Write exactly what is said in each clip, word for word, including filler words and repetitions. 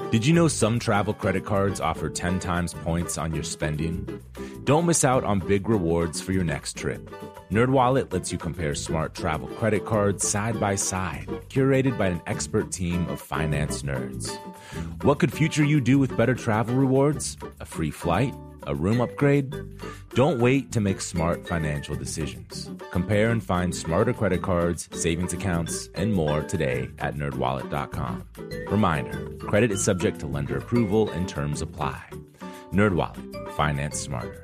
Did you know some travel credit cards offer ten times points on your spending? Don't miss out on big rewards for your next trip. NerdWallet lets you compare smart travel credit cards side by side, curated by an expert team of finance nerds. What could future you do with better travel rewards? A free flight? A room upgrade? Don't wait to make smart financial decisions. Compare and find smarter credit cards, savings accounts, and more today at nerd wallet dot com. Reminder, credit is subject to lender approval and terms apply. NerdWallet, finance smarter.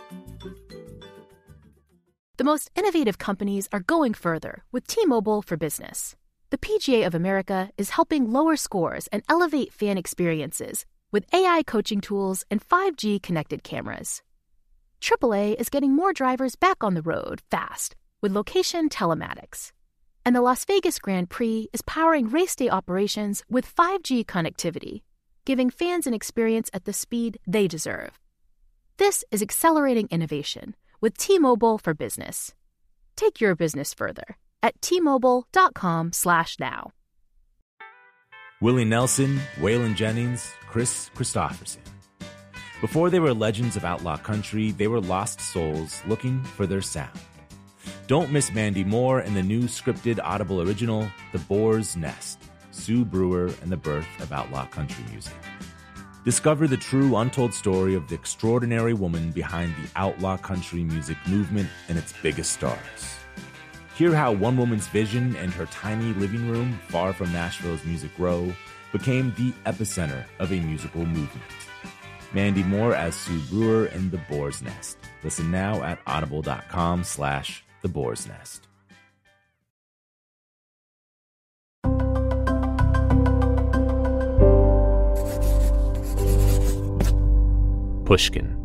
The most innovative companies are going further with T-Mobile for Business. The P G A of America is helping lower scores and elevate fan experiences with A I coaching tools and five G connected cameras. triple A is getting more drivers back on the road fast with location telematics. And the Las Vegas Grand Prix is powering race day operations with five G connectivity, giving fans an experience at the speed they deserve. This is accelerating innovation with T-Mobile for Business. Take your business further at T Mobile dot com slash now. Willie Nelson, Waylon Jennings, Chris Christopherson. Before they were legends of outlaw country, they were lost souls looking for their sound. Don't miss Mandy Moore in the new scripted Audible original, The Boar's Nest, Sue Brewer and the Birth of Outlaw Country Music. Discover the true untold story of the extraordinary woman behind the outlaw country music movement and its biggest stars. Hear how one woman's vision and her tiny living room, far from Nashville's Music Row, became the epicenter of a musical movement. Mandy Moore as Sue Brewer in The Boar's Nest. Listen now at audible.com slash The Boar's Nest. Pushkin.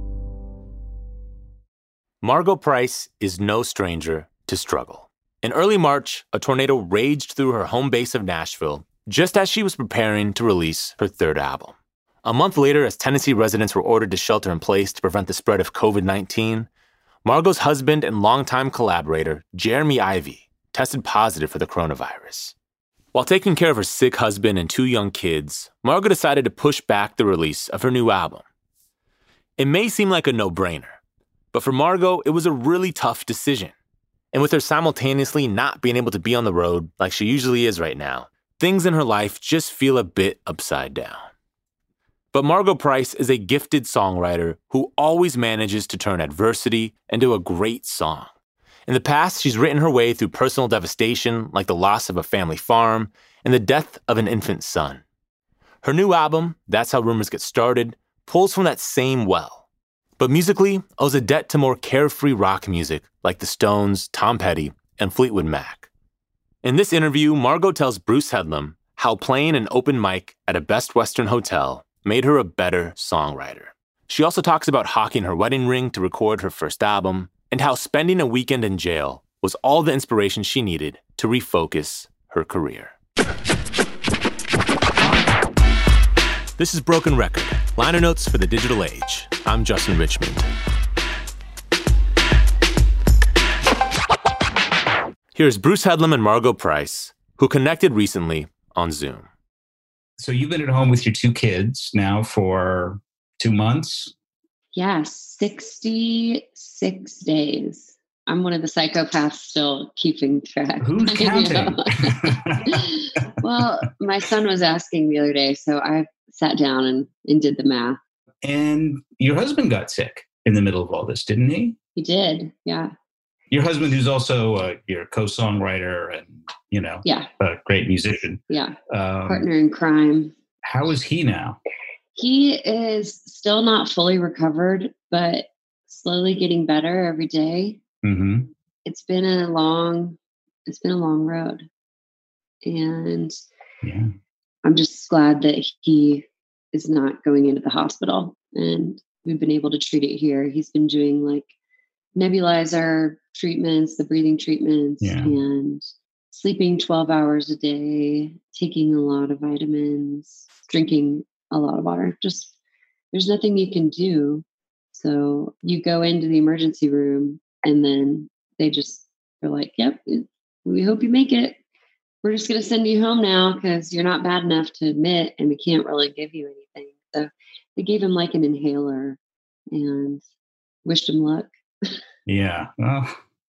Margo Price is no stranger to struggle. In early March, a tornado raged through her home base of Nashville just as she was preparing to release her third album. A month later, as Tennessee residents were ordered to shelter in place to prevent the spread of covid nineteen, Margo's husband and longtime collaborator, Jeremy Ivy, tested positive for the coronavirus. While taking care of her sick husband and two young kids, Margo decided to push back the release of her new album. It may seem like a no-brainer, but for Margo, it was a really tough decision. And with her simultaneously not being able to be on the road like she usually is right now, things in her life just feel a bit upside down. But Margo Price is a gifted songwriter who always manages to turn adversity into a great song. In the past, she's written her way through personal devastation like the loss of a family farm and the death of an infant son. Her new album, That's How Rumors Get Started, pulls from that same well. But musically, owes a debt to more carefree rock music like the Stones, Tom Petty, and Fleetwood Mac. In this interview, Margo tells Bruce Headlam how playing an open mic at a Best Western hotel made her a better songwriter. She also talks about hawking her wedding ring to record her first album, and how spending a weekend in jail was all the inspiration she needed to refocus her career. This is Broken Record, liner notes for the digital age. I'm Justin Richmond. Here's Bruce Headlam and Margo Price, who connected recently on Zoom. So you've been at home with your two kids now for two months? Yeah, sixty-six days. I'm one of the psychopaths still keeping track. Who's counting? Well, my son was asking the other day, so I sat down and, and did the math. And your husband got sick in the middle of all this, didn't he? He did, yeah. Your husband, who's also uh, your co-songwriter and, you know, yeah. a great musician. Yeah, um, partner in crime. How is he now? He is still not fully recovered, but slowly getting better every day. Mm-hmm. It's been a long, it's been a long road. And yeah. I'm just glad that he is not going into the hospital and we've been able to treat it here. He's been doing like nebulizer treatments, the breathing treatments, yeah. and sleeping twelve hours a day, taking a lot of vitamins, drinking a lot of water. Just, there's nothing you can do. So you go into the emergency room and then they just are like, yep, we hope you make it. we're just going to send you home now because you're not bad enough to admit, and we can't really give you anything. So they gave him like an inhaler and wished him luck. Yeah. Well,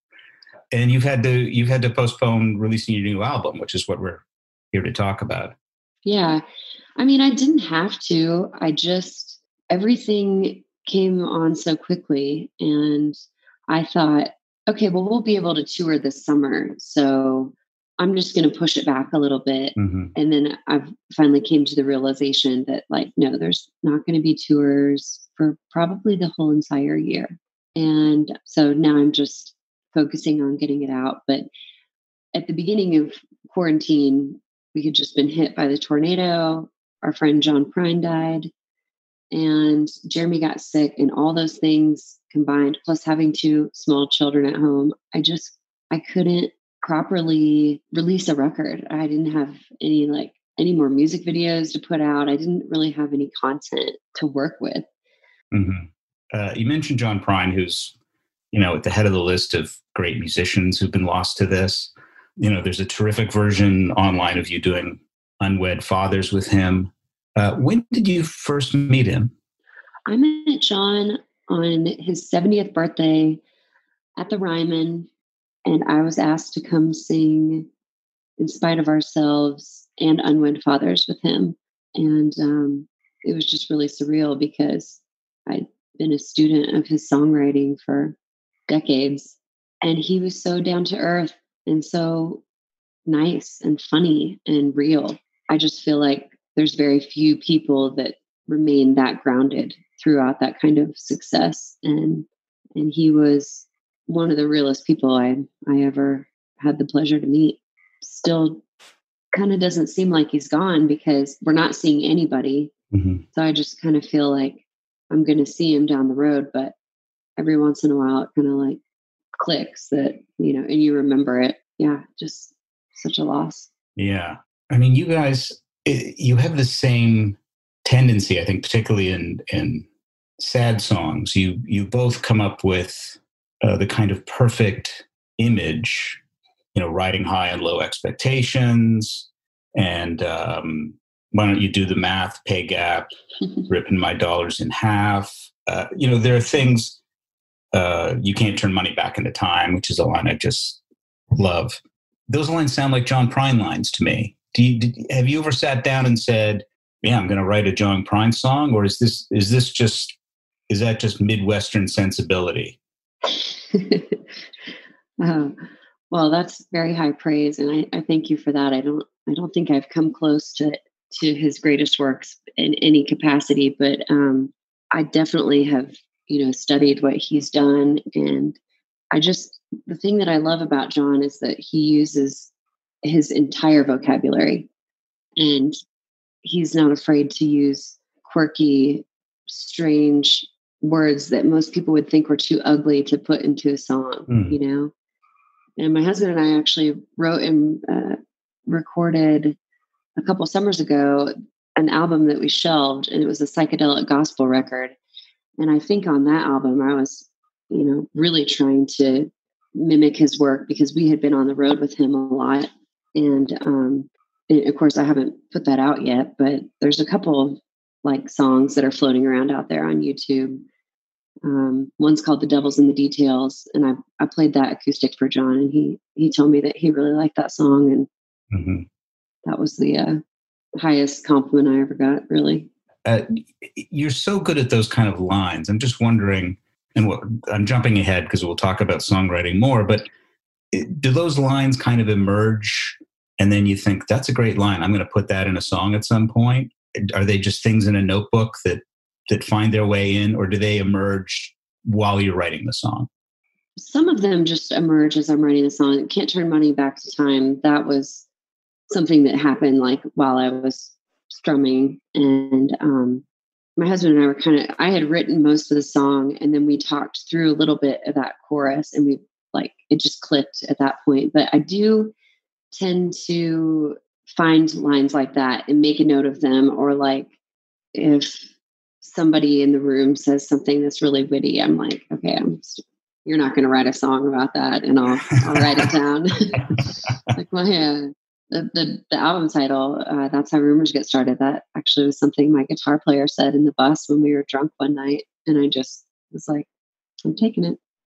and you've had to you've had to postpone releasing your new album, which is what we're here to talk about. Yeah. I mean, I didn't have to. I just, everything came on so quickly. And I thought, okay, well, we'll be able to tour this summer. So I'm just going to push it back a little bit. Mm-hmm. And then I've finally came to the realization that, like, no, there's not going to be tours for probably the whole entire year. And so now I'm just focusing on getting it out. But at the beginning of quarantine, we had just been hit by the tornado. Our friend John Prine died, and Jeremy got sick, and all those things combined, plus having two small children at home, I just, I couldn't properly release a record. I didn't have any, like, any more music videos to put out. I didn't really have any content to work with. Mm-hmm. Uh, you mentioned John Prine, who's, you know, at the head of the list of great musicians who've been lost to this. You know, there's a terrific version online of you doing Unwed Fathers with him. Uh, when did you first meet him? I met John on his seventieth birthday at the Ryman, and I was asked to come sing In Spite of Ourselves and Unwed Fathers with him. And um, it was just really surreal because I'd been a student of his songwriting for decades, and he was so down to earth and so nice and funny and real. I just feel like there's very few people that remain that grounded throughout that kind of success. And and he was one of the realest people I, I ever had the pleasure to meet. Still kind of doesn't seem like he's gone because we're not seeing anybody. Mm-hmm. So I just kind of feel like I'm going to see him down the road, but every once in a while it kind of like clicks that, you know, and you remember it. Yeah, just such a loss. Yeah. I mean, you guys, it, you have the same tendency, I think, particularly in, in sad songs. You, you both come up with uh, the kind of perfect image, you know, riding high and low expectations. And um, why don't you do the math, pay gap, ripping my dollars in half. Uh, you know, there are things, uh, you can't turn money back into time, which is a line I just love. Those lines sound like John Prine lines to me. Do you, did, have you ever sat down and said, yeah, I'm going to write a John Prine song? Or is this, is this just, is that just Midwestern sensibility? uh, well, that's very high praise. And I, I thank you for that. I don't, I don't think I've come close to, to his greatest works in any capacity, but um, I definitely have, you know, studied what he's done. And I just, the thing that I love about John is that he uses his entire vocabulary, and he's not afraid to use quirky, strange words that most people would think were too ugly to put into a song, mm. you know? And my husband and I actually wrote and uh, recorded a couple summers ago an album that we shelved, and it was a psychedelic gospel record. And I think on that album, I was, you know, really trying to mimic his work because we had been on the road with him a lot. And, um, and of course, I haven't put that out yet, but there's a couple of like songs that are floating around out there on YouTube. Um, one's called The Devil's in the Details. And I, I played that acoustic for John, and he, he told me that he really liked that song. And mm-hmm. that was the uh, highest compliment I ever got, really. Uh, you're so good at those kind of lines. I'm just wondering, and what, I'm jumping ahead because we'll talk about songwriting more, but do those lines kind of emerge and then you think, that's a great line, I'm going to put that in a song at some point? Are they just things in a notebook that, that find their way in, or do they emerge while you're writing the song? Some of them just emerge as I'm writing the song. Can't Turn Money Back to Time. That was something that happened like while I was strumming, and um, my husband and I were kind of, I had written most of the song, and then we talked through a little bit of that chorus, and we like, it just clicked at that point. But I do tend to find lines like that and make a note of them, or like if somebody in the room says something that's really witty, I'm like, okay, I'm you're not going to write a song about that, and I'll I'll write it down. Like, well, yeah, the, the, the album title, uh, That's How Rumors Get Started, that actually was something my guitar player said in the bus when we were drunk one night. And I just was like, I'm taking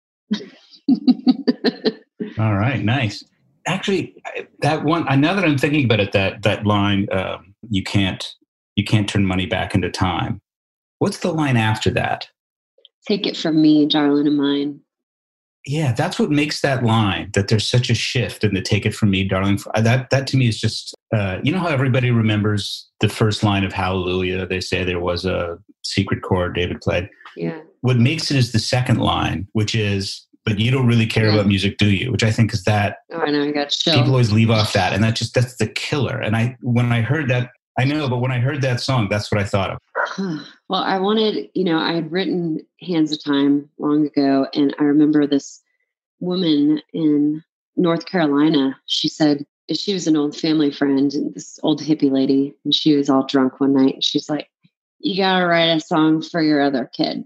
it. All right. Nice. Actually, that one, now that I'm thinking about it, that, that line, um, you can't, you can't turn money back into time. What's the line after that? Take it from me, darling of mine. Yeah, that's what makes that line, that there's such a shift in the take it from me, darling. That, that to me is just, uh, you know how everybody remembers the first line of Hallelujah? They say there was a secret chord David played. Yeah. What makes it is the second line, which is, but you don't really care yeah. about music, do you? Which I think is that. Oh, I know, I got chill. People always leave off that. And that just, that's the killer. And I, when I heard that, I know, but when I heard that song, that's what I thought of. Well, I wanted, you know, I had written Hands of Time long ago. And I remember this woman in North Carolina. She said, she was an old family friend, this old hippie lady. And she was all drunk one night. She's like, you got to write a song for your other kid.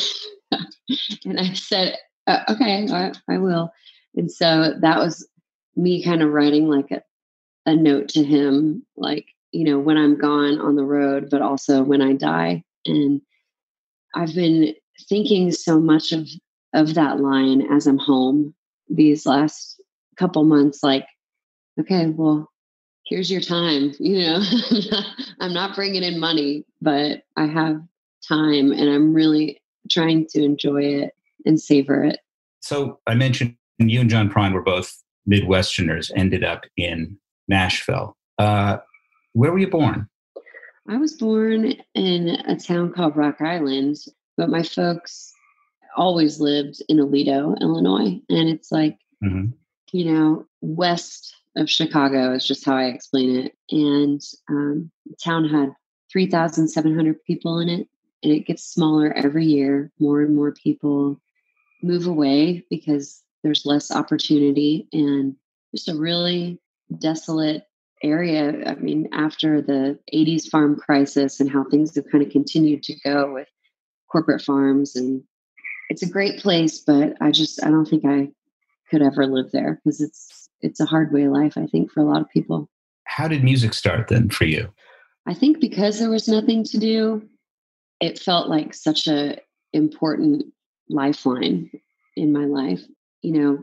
And I said, uh, okay, I, I will. And so that was me kind of writing like a, a note to him, like, you know, when I'm gone on the road, but also when I die. And I've been thinking so much of, of that line as I'm home these last couple months, like, okay, well, here's your time. You know, I'm not bringing in money, but I have time and I'm really trying to enjoy it and savor it. So I mentioned you and John Prine were both Midwesterners, ended up in Nashville. Uh, where were you born? I was born in a town called Rock Island, but my folks always lived in Aledo, Illinois. And it's like, mm-hmm. you know, west of Chicago is just how I explain it. And um, the town had three thousand seven hundred people in it. And it gets smaller every year. More and more people move away because there's less opportunity and just a really desolate area. I mean, after the eighties farm crisis and how things have kind of continued to go with corporate farms, and it's a great place, but I just, I don't think I could ever live there because it's, it's a hard way of life, I think, for a lot of people. How did music start then for you? I think because there was nothing to do, it felt like such a important lifeline in my life. You know,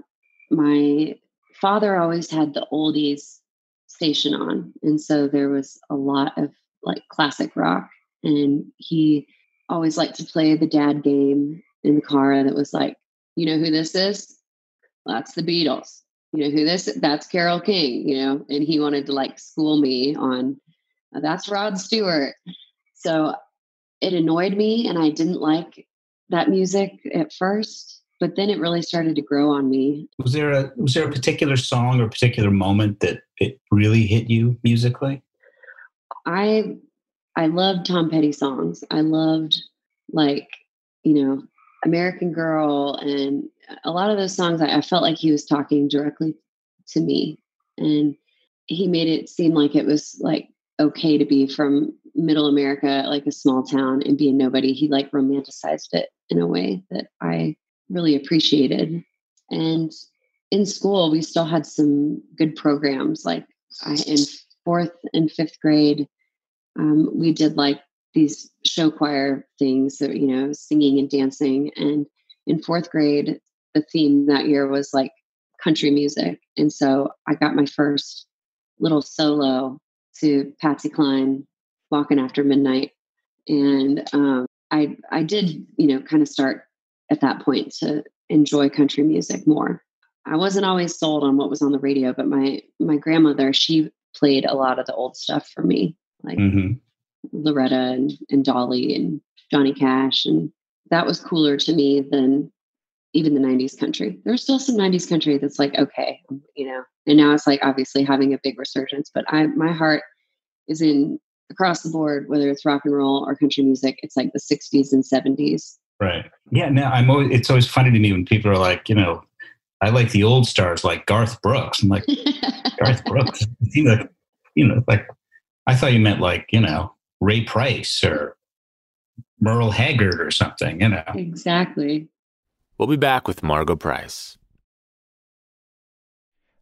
my father always had the oldies station on. And so there was a lot of like classic rock. And he always liked to play the dad game in the car that was like, you know who this is? That's the Beatles. You know who this is? That's Carole King, you know, and he wanted to like school me on uh, that's Rod Stewart. So it annoyed me and I didn't like that music at first, but then it really started to grow on me. Was there a was there a particular song or a particular moment that it really hit you musically? I I loved Tom Petty songs. I loved like, you know, American Girl, and a lot of those songs I, I felt like he was talking directly to me. And he made it seem like it was like okay to be from middle America, like a small town, and be a nobody. He like romanticized it in a way that I really appreciated. And in school, we still had some good programs. Like I, in fourth and fifth grade, um, we did like these show choir things that, you know, singing and dancing. And in fourth grade, the theme that year was like country music. And so I got my first little solo to Patsy Cline, Walking After Midnight. And um, I, I did, you know, kind of start at that point to enjoy country music more. I wasn't always sold on what was on the radio, but my, my grandmother, she played a lot of the old stuff for me, like mm-hmm. Loretta and, and Dolly and Johnny Cash. And that was cooler to me than even the nineties country. There's still some nineties country that's like, okay, you know, and now it's like obviously having a big resurgence, but I, my heart is in across the board, whether it's rock and roll or country music. It's like the sixties and seventies. Right. Yeah. No, I'm always, it's always funny to me when people are like, you know, I like the old stars like Garth Brooks. I'm like, Garth Brooks? It seemed like, you know, like, I thought you meant like, you know, Ray Price or Merle Haggard or something, you know. Exactly. We'll be back with Margo Price.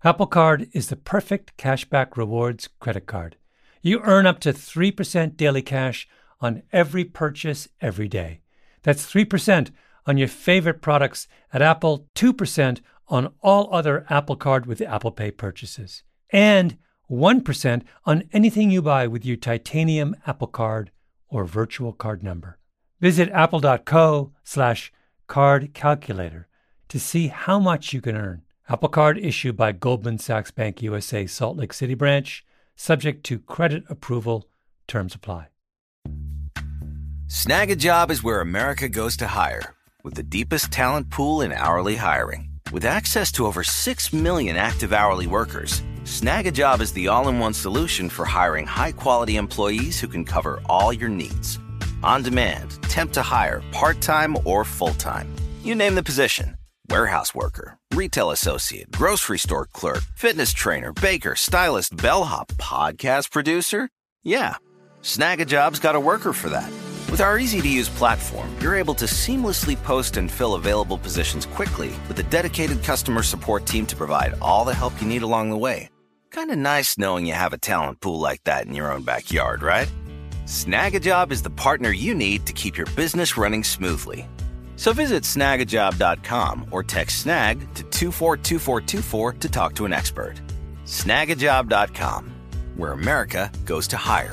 Apple Card is the perfect cashback rewards credit card. You earn up to three percent daily cash on every purchase every day. That's three percent on your favorite products at Apple, two percent on all other Apple Card with Apple Pay purchases, and one percent on anything you buy with your titanium Apple Card or virtual card number. Visit apple.co slash card calculator to see how much you can earn. Apple Card issued by Goldman Sachs Bank U S A Salt Lake City branch, subject to credit approval. Terms apply. Snag a Job is where America goes to hire, with the deepest talent pool in hourly hiring. With access to over six million active hourly workers, Snag a Job is the all-in-one solution for hiring high-quality employees who can cover all your needs. On demand, temp to hire, part-time or full-time. You name the position. Warehouse worker, retail associate, grocery store clerk, fitness trainer, baker, stylist, bellhop, podcast producer. Yeah, Snag a Job's got a worker for that. With our easy-to-use platform, you're able to seamlessly post and fill available positions quickly with a dedicated customer support team to provide all the help you need along the way. Kind of nice knowing you have a talent pool like that in your own backyard, right? Snag a Job is the partner you need to keep your business running smoothly. So visit snag a job dot com or text snag to two four two four two four to talk to an expert. snag a job dot com, where America goes to hire.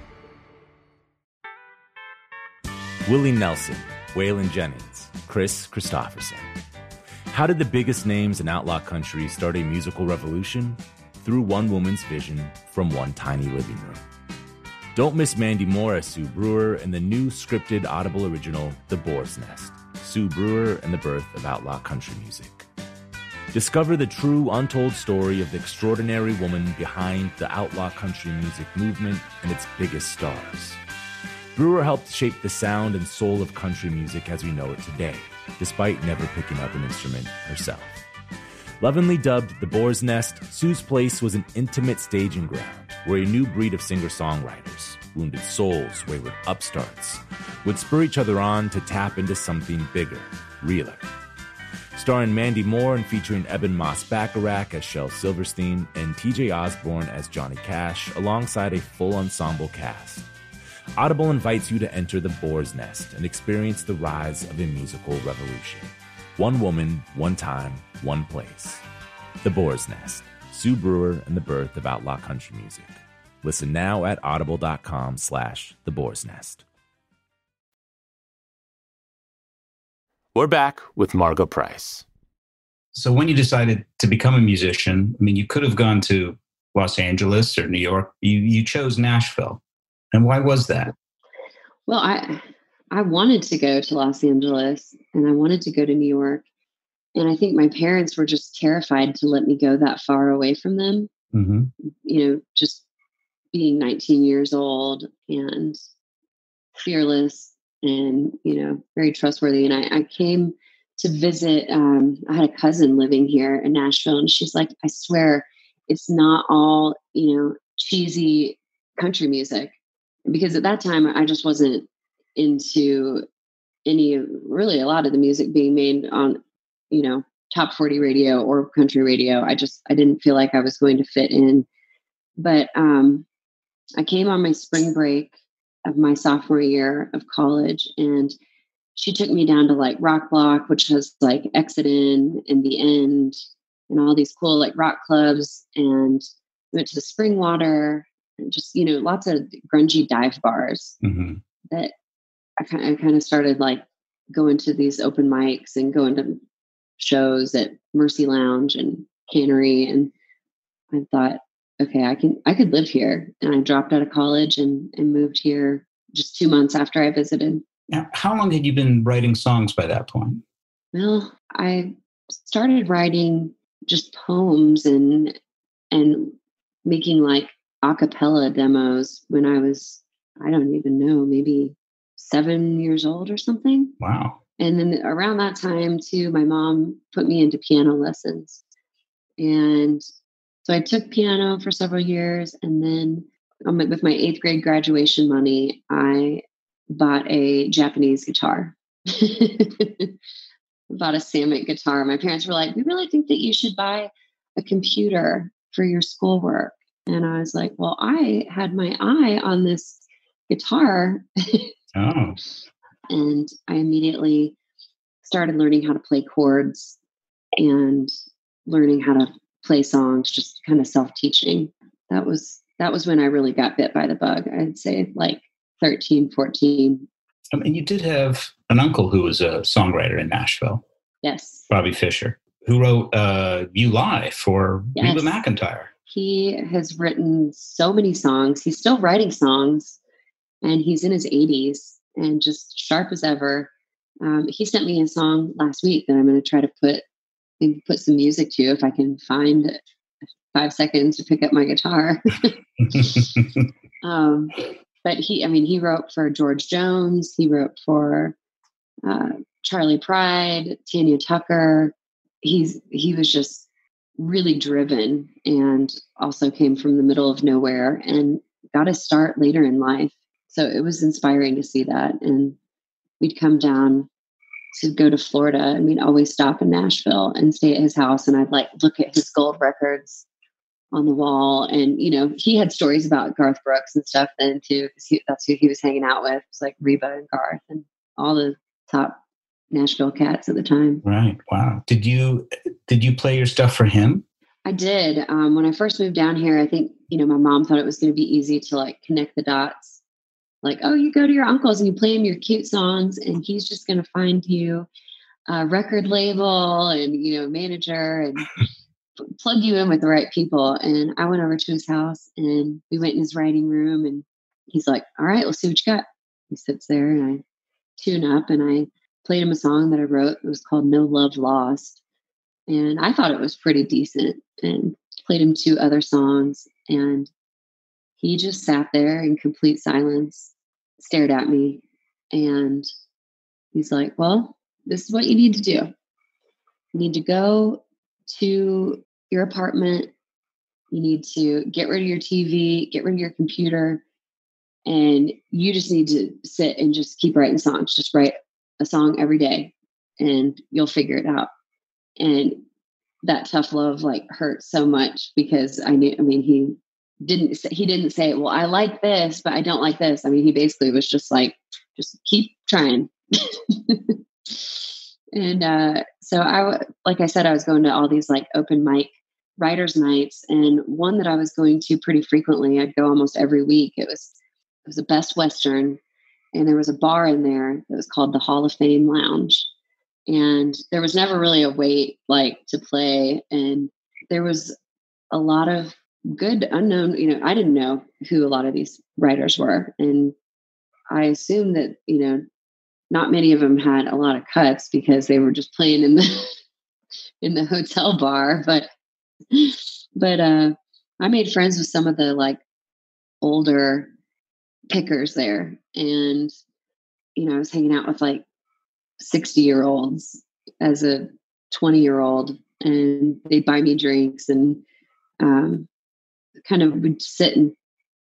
Willie Nelson, Waylon Jennings, Chris Christopherson. How did the biggest names in outlaw country start a musical revolution? Through one woman's vision from one tiny living room. Don't miss Mandy Moore as Sue Brewer in the new scripted Audible original, The Boar's Nest, Sue Brewer and the Birth of Outlaw Country Music. Discover the true, untold story of the extraordinary woman behind the outlaw country music movement and its biggest stars. Brewer helped shape the sound and soul of country music as we know it today, despite never picking up an instrument herself. Lovingly dubbed The Boar's Nest, Sue's Place was an intimate staging ground where a new breed of singer-songwriters, wounded souls, wayward upstarts, would spur each other on to tap into something bigger, realer. Starring Mandy Moore and featuring Eben Moss-Bacharach as Shel Silverstein and T J Osborne as Johnny Cash, alongside a full ensemble cast. Audible invites you to enter The Boar's Nest and experience the rise of a musical revolution. One woman, one time, one place. The Boar's Nest, Sue Brewer and the Birth of Outlaw Country Music. Listen now at audible.com slash The Boar's Nest. We're back with Margo Price. So when you decided to become a musician, I mean, you could have gone to Los Angeles or New York. You you chose Nashville. And why was that? Well, I I wanted to go to Los Angeles and I wanted to go to New York. And I think my parents were just terrified to let me go that far away from them. Mm-hmm. You know, just being nineteen years old and fearless and, you know, very trustworthy. And I, I came to visit. Um, I had a cousin living here in Nashville, and she's like, I swear it's not all, you know, cheesy country music. Because at that time, I just wasn't into any, really a lot of the music being made on, you know, top forty radio or country radio. I just, I didn't feel like I was going to fit in. But um, I came on my spring break of my sophomore year of college, and she took me down to like Rock Block, which has like Exit In and The End and all these cool like rock clubs, and went to the Springwater. And just, you know, lots of grungy dive bars mm-hmm. that I kind, of, I kind of started like going to these open mics and going to shows at Mercy Lounge and Cannery. And I thought, okay, I can, I could live here. And I dropped out of college and, and moved here just two months after I visited. Now, how long had you been writing songs by that point? Well, I started writing just poems and, and making like a cappella demos when I was, I don't even know, maybe seven years old or something. Wow. And then around that time too, my mom put me into piano lessons. And so I took piano for several years. And then um, with my eighth grade graduation money, I bought a Japanese guitar. Bought a Samick guitar. My parents were like, we really think that you should buy a computer for your schoolwork? And I was like, well, I had my eye on this guitar. Oh. And I immediately started learning how to play chords and learning how to play songs, just kind of self-teaching. That was that was when I really got bit by the bug. I'd say like thirteen, fourteen. I mean, you did have an uncle who was a songwriter in Nashville. Yes. Bobby Fischer, who wrote uh, You Lie for Yes. Reba McEntire. He has written so many songs. He's still writing songs, and he's in his eighties and just sharp as ever. Um, he sent me a song last week that I'm going to try to put maybe put some music to if I can find five seconds to pick up my guitar. um, but he, I mean, he wrote for George Jones. He wrote for uh, Charlie Pride, Tanya Tucker. He's he was just really driven, and also came from the middle of nowhere and got a start later in life. So it was inspiring to see that. And we'd come down to go to Florida, and we'd always stop in Nashville and stay at his house. And I'd like look at his gold records on the wall. And, you know, he had stories about Garth Brooks and stuff then too, because that's who he was hanging out with. It's like Reba and Garth and all the top Nashville cats at the time. Right. Wow. Did you, did you play your stuff for him? I did. Um, when I first moved down here, I think, you know, my mom thought it was going to be easy to like connect the dots. Like, oh, you go to your uncle's and you play him your cute songs, and he's just going to find you a record label and, you know, manager and plug you in with the right people. And I went over to his house, and we went in his writing room, and he's like, all right, let's see what you got. He sits there, and I tune up, and I played him a song that I wrote. It was called No Love Lost. And I thought it was pretty decent, and played him two other songs. And he just sat there in complete silence, stared at me. And he's like, well, this is what you need to do. You need to go to your apartment. You need to get rid of your T V, get rid of your computer. And you just need to sit and just keep writing songs. Just write a song every day, and you'll figure it out. And that tough love like hurt so much, because I knew, I mean, he didn't say, he didn't say, well, I like this, but I don't like this. I mean, he basically was just like, just keep trying. And uh, so I, like I said, I was going to all these like open mic writers nights, and one that I was going to pretty frequently, I'd go almost every week. It was, it was a Best Western, and there was a bar in there that was called the Hall of Fame Lounge. And there was never really a wait like to play. And there was a lot of good unknown, you know, I didn't know who a lot of these writers were. And I assumed that, you know, not many of them had a lot of cuts because they were just playing in the, in the hotel bar. But, but, uh, I made friends with some of the like older pickers there. And, you know, I was hanging out with like sixty year olds as a twenty year old, and they'd buy me drinks, and um, kind of would sit and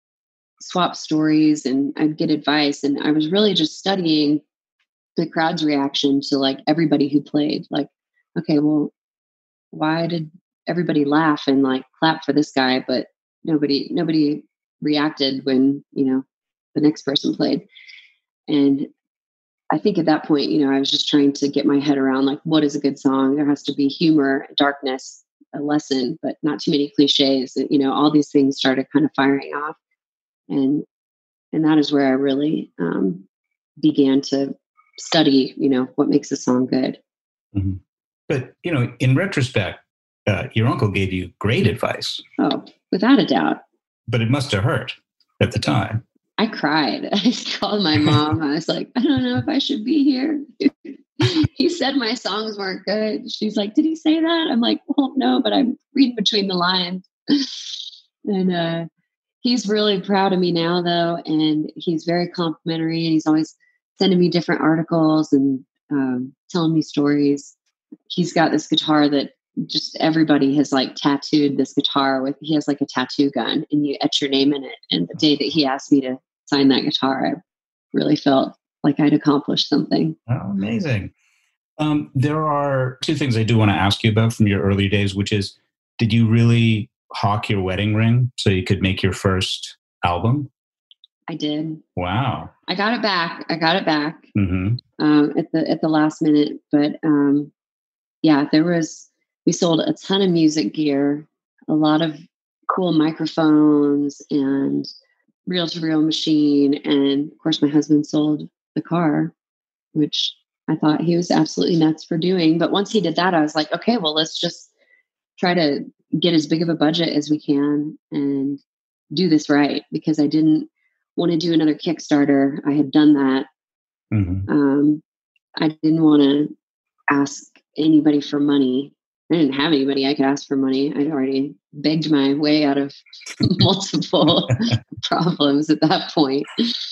swap stories, and I'd get advice. And I was really just studying the crowd's reaction to like everybody who played. Like, okay, well, why did everybody laugh and like clap for this guy, but nobody, nobody reacted when, you know, the next person played? And I think at that point, you know, I was just trying to get my head around like, what is a good song? There has to be humor, darkness, a lesson, but not too many cliches. You know, all these things started kind of firing off. And, and that is where I really um, began to study, you know, what makes a song good. Mm-hmm. But, you know, in retrospect, uh, your uncle gave you great advice. Oh, without a doubt. But it must have hurt at the time. I cried. I called my mom. I was like, I don't know if I should be here. He said my songs weren't good. She's like, did he say that? I'm like, well, no, but I'm reading between the lines. And uh, he's really proud of me now, though. And he's very complimentary. And he's always sending me different articles and um, telling me stories. He's got this guitar that just everybody has like tattooed this guitar with. He has like a tattoo gun, and you etch your name in it. And the day that he asked me to sign that guitar, I really felt like I'd accomplished something. Oh, amazing. Um, there are two things I do want to ask you about from your early days, which is did you really hawk your wedding ring so you could make your first album? I did. Wow. I got it back. I got it back Mm-hmm. um, at the at the last minute. But um, yeah, there was, we sold a ton of music gear, a lot of cool microphones and reel-to-reel machine. And of course, my husband sold the car, which I thought he was absolutely nuts for doing. But once he did that, I was like, okay, well, let's just try to get as big of a budget as we can and do this right, because I didn't want to do another Kickstarter. I had done that. Mm-hmm. Um, I didn't want to ask anybody for money. I didn't have anybody I could ask for money. I'd already begged my way out of multiple problems at that point.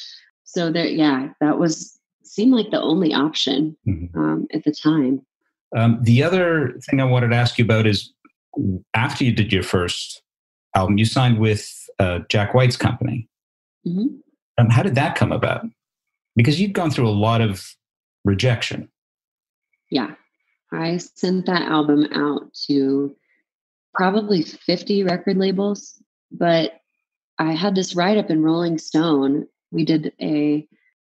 So there, yeah, that was, seemed like the only option Mm-hmm. um, at the time. Um, the other thing I wanted to ask you about is, after you did your first album, you signed with uh, Jack White's company. Mm-hmm. Um, how did that come about? Because you'd gone through a lot of rejection. Yeah. I sent that album out to probably fifty record labels, but I had this write-up in Rolling Stone. We did a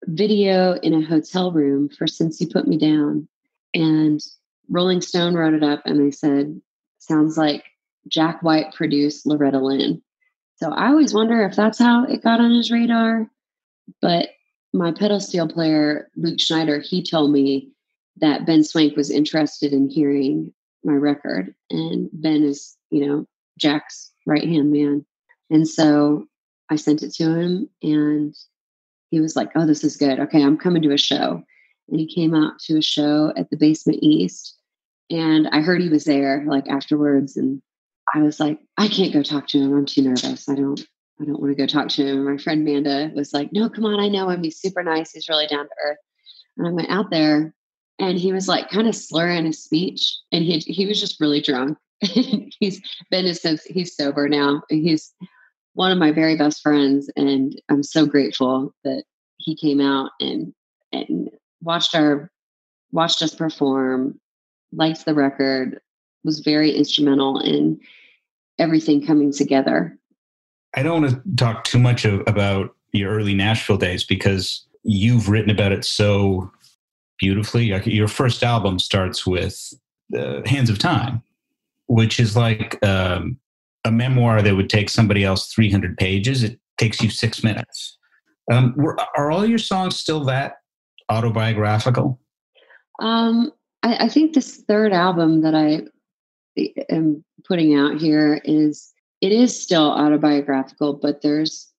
video in a hotel room for Since You Put Me Down, and Rolling Stone wrote it up and they said, sounds like Jack White produced Loretta Lynn. So I always wonder if that's how it got on his radar. But my pedal steel player, Luke Schneider, he told me that Ben Swank was interested in hearing my record. And Ben is, you know, Jack's right-hand man. And so I sent it to him and he was like, oh, this is good. Okay, I'm coming to a show. And he came out to a show at the Basement East. And I heard he was there like afterwards. And I was like, I can't go talk to him. I'm too nervous. I don't, I don't want to go talk to him. And my friend Manda was like, no, come on. I know him. He's super nice. He's really down to earth. And I went out there and he was like kind of slurring his speech. And he, he was just really drunk. He's been his since he's sober now. And he's one of my very best friends. And I'm so grateful that he came out and, and watched our, watched us perform, liked the record, was very instrumental in everything coming together. I don't want to talk too much of, about your early Nashville days because you've written about it so beautifully. Your first album starts with uh, Hands of Time, which is like um, a memoir that would take somebody else three hundred pages. It takes you six minutes. Um, were, are all your songs still that autobiographical? Um, I, I think this third album that I am putting out here is, it is still autobiographical, but there's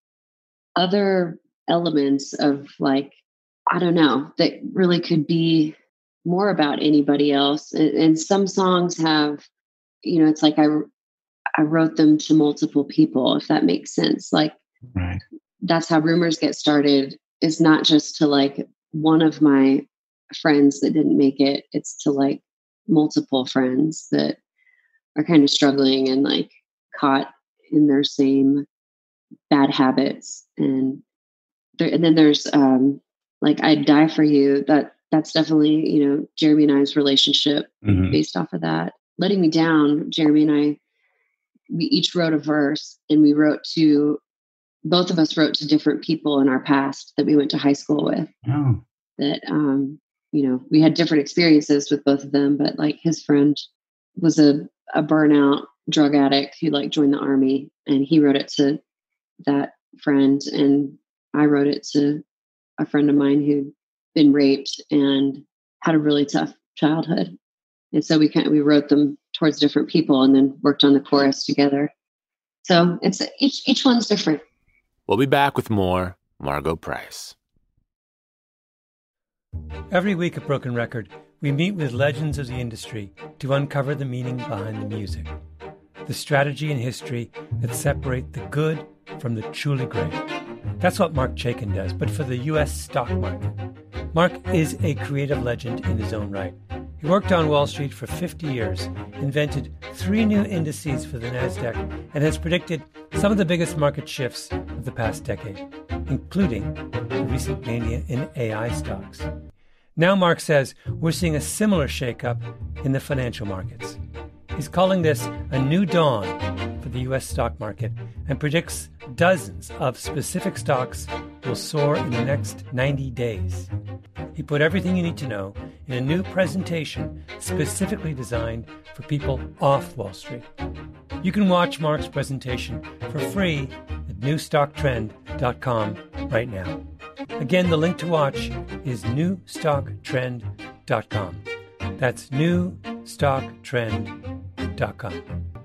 other elements of like, I don't know, that really could be more about anybody else. And, and some songs have, you know, it's like I, I wrote them to multiple people, if that makes sense. Like, right. That's how Rumors Get Started, is not just to like one of my friends that didn't make it. It's to like multiple friends that are kind of struggling and like caught in their same bad habits. And there, and then there's um, like I'd Die For You. That that's definitely, you know, Jeremy and I's relationship Mm-hmm. based off of that. Letting Me Down, Jeremy and I, we each wrote a verse, and we wrote to, both of us wrote to different people in our past that we went to high school with. Oh. That, um, you know, we had different experiences with both of them, but like his friend was a, a burnout drug addict who like joined the army, and he wrote it to that friend. And I wrote it to a friend of mine who'd been raped and had a really tough childhood. And so we kind of, we wrote them towards different people and then worked on the chorus together. So it's each, each one's different. We'll be back with more Margo Price. Every week at Broken Record, we meet with legends of the industry to uncover the meaning behind the music, the strategy and history that separate the good from the truly great. That's what Marc Chaikin does, but for the U S stock market. Marc is a creative legend in his own right. He worked on Wall Street for fifty years, invented three new indices for the NASDAQ, and has predicted some of the biggest market shifts of the past decade, including the recent mania in A I stocks. Now Marc says we're seeing a similar shakeup in the financial markets. He's calling this a new dawn for the U S stock market and predicts dozens of specific stocks will soar in the next ninety days. He put everything you need to know in a new presentation specifically designed for people off Wall Street. You can watch Mark's presentation for free at new stock trend dot com right now. Again, the link to watch is new stock trend dot com. That's new stock trend dot com.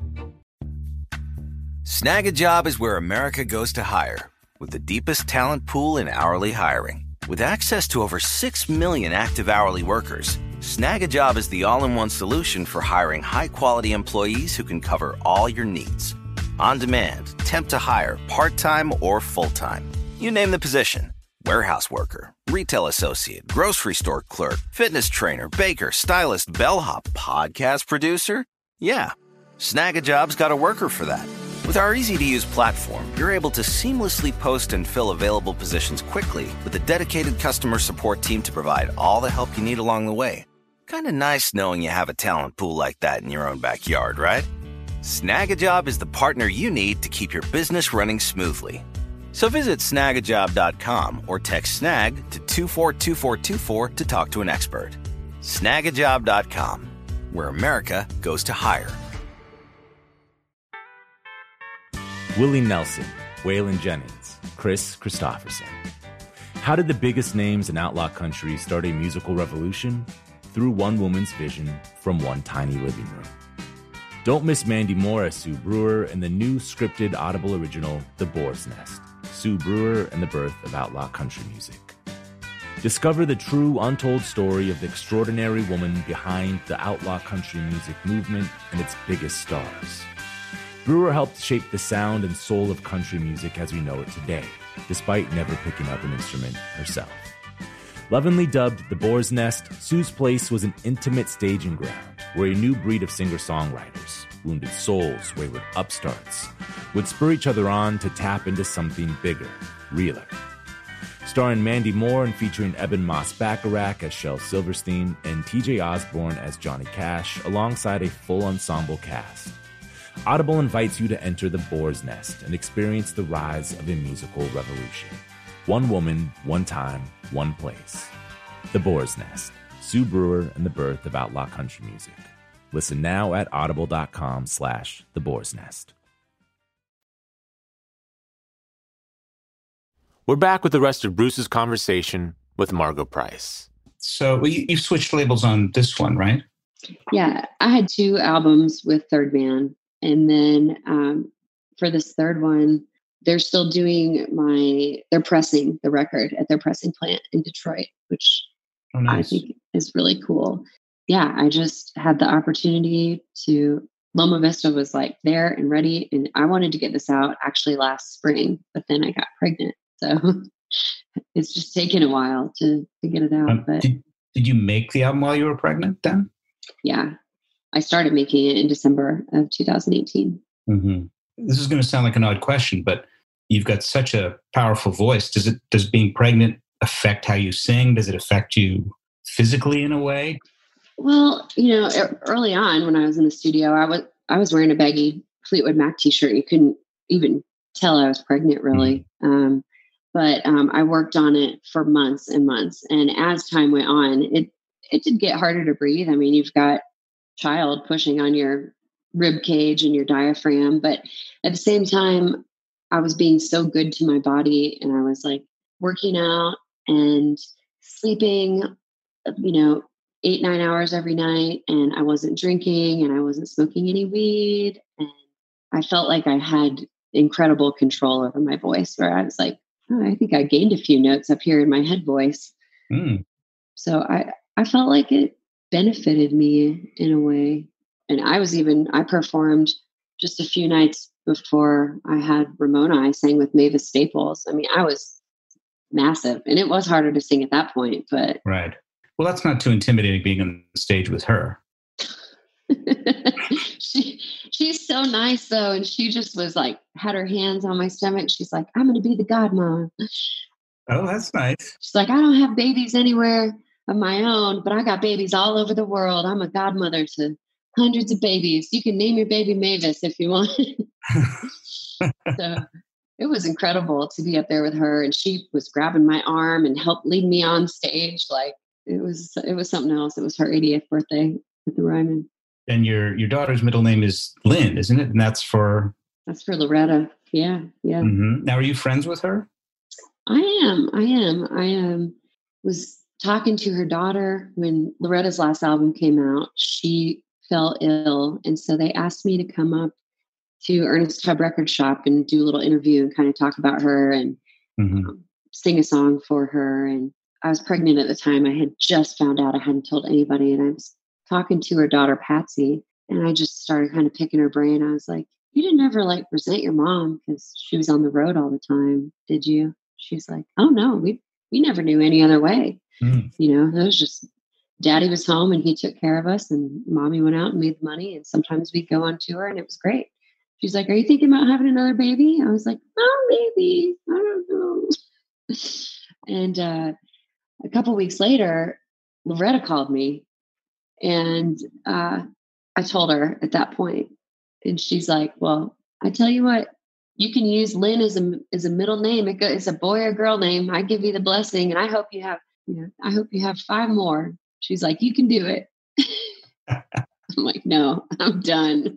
Snag a Job is where America goes to hire, with the deepest talent pool in hourly hiring. With access to over six million active hourly workers, Snag a Job is the all-in-one solution for hiring high-quality employees who can cover all your needs. On demand, temp to hire, part-time or full-time. You name the position. Warehouse worker, retail associate, grocery store clerk, fitness trainer, baker, stylist, bellhop, podcast producer. Yeah, Snag a Job's got a worker for that. With our easy-to-use platform, you're able to seamlessly post and fill available positions quickly with a dedicated customer support team to provide all the help you need along the way. Kind of nice knowing you have a talent pool like that in your own backyard, right? Snag a Job is the partner you need to keep your business running smoothly. So visit snag a job dot com or text SNAG to two four two four two four to talk to an expert. snag a job dot com, where America goes to hire. Willie Nelson, Waylon Jennings, Chris Christopherson. How did the biggest names in outlaw country start a musical revolution? Through one woman's vision from one tiny living room. Don't miss Mandy Moore as Sue Brewer in the new scripted Audible original, The Boar's Nest, Sue Brewer and the Birth of Outlaw Country Music. Discover the true, untold story of the extraordinary woman behind the outlaw country music movement and its biggest stars. Brewer helped shape the sound and soul of country music as we know it today, despite never picking up an instrument herself. Lovingly dubbed The Boar's Nest, Sue's Place was an intimate staging ground where a new breed of singer-songwriters, wounded souls, wayward upstarts, would spur each other on to tap into something bigger, realer. Starring Mandy Moore and featuring Eben Moss-Bacharach as Shel Silverstein and T J Osborne as Johnny Cash, alongside a full ensemble cast. Audible invites you to enter The Boar's Nest and experience the rise of a musical revolution. One woman, one time, one place. The Boar's Nest, Sue Brewer and the Birth of Outlaw Country Music. Listen now at audible.com slash The Boar's Nest. We're back with the rest of Bruce's conversation with Margo Price. So well, you, you've switched labels on this one, right? Yeah, I had two albums with Third Man. And then um, for this third one, they're still doing my, they're pressing the record at their pressing plant in Detroit, which oh, nice. I think is really cool. Yeah, I just had the opportunity to, Loma Vista was like there and ready. And I wanted to get this out actually last spring, but then I got pregnant. So it's just taken a while to, to get it out. Um, but did, did you make the album while you were pregnant then? Yeah. I started making it in December of two thousand eighteen. Mm-hmm. This is going to sound like an odd question, but you've got such a powerful voice. Does it, does being pregnant affect how you sing? Does it affect you physically in a way? Well, you know, early on when I was in the studio, I was, I was wearing a baggy Fleetwood Mac t-shirt. You couldn't even tell I was pregnant really. Mm-hmm. Um, but um, I worked on it for months and months. And as time went on, it, it did get harder to breathe. I mean, you've got child pushing on your rib cage and your diaphragm. But at the same time, I was being so good to my body and I was like working out and sleeping, you know, eight, nine hours every night. And I wasn't drinking and I wasn't smoking any weed. And I felt like I had incredible control over my voice where I was like, oh, I think I gained a few notes up here in my head voice. Mm. So I, I felt like it benefited me in a way. And I was even, I performed just a few nights before I had Ramona. I sang with Mavis Staples. I mean, I was massive and it was harder to sing at that point, but. Right. Well, that's not too intimidating being on the stage with her. she, she's so nice though. And she just was like, had her hands on my stomach. She's like, I'm going to be the godmom. Oh, that's nice. She's like, I don't have babies anywhere of my own, but I got babies all over the world. I'm a godmother to hundreds of babies. You can name your baby Mavis if you want. So it was incredible to be up there with her, and she was grabbing my arm and helped lead me on stage. Like it was, it was something else. It was her eightieth birthday at the Ryman. And your your daughter's middle name is Lynn, isn't it? And that's for that's for Loretta. Yeah, yeah. Mm-hmm. Now, are you friends with her? I am. I am. I um, was talking to her daughter when Loretta's last album came out. She fell ill, and so they asked me to come up to Ernest Tubb Record Shop and do a little interview and kind of talk about her and mm-hmm. um, sing a song for her. And I was pregnant at the time. I had just found out. I hadn't told anybody, and I was talking to her daughter, Patsy, and I just started kind of picking her brain. I was like, you didn't ever like resent your mom because she was on the road all the time, did you? She's like, oh no, we we never knew any other way. Mm. You know, it was just daddy was home and he took care of us, and mommy went out and made the money, and sometimes we'd go on tour, and it was great. She's like, are you thinking about having another baby? I was like, oh, maybe. I don't know. And uh, a couple weeks later, Loretta called me, and uh, I told her at that point, and she's like, well, I tell you what, you can use Lynn as a as a middle name. It go, it's a boy or girl name. I give you the blessing, and I hope you have, you know, I hope you have five more. She's like, you can do it. I'm like, no, I'm done.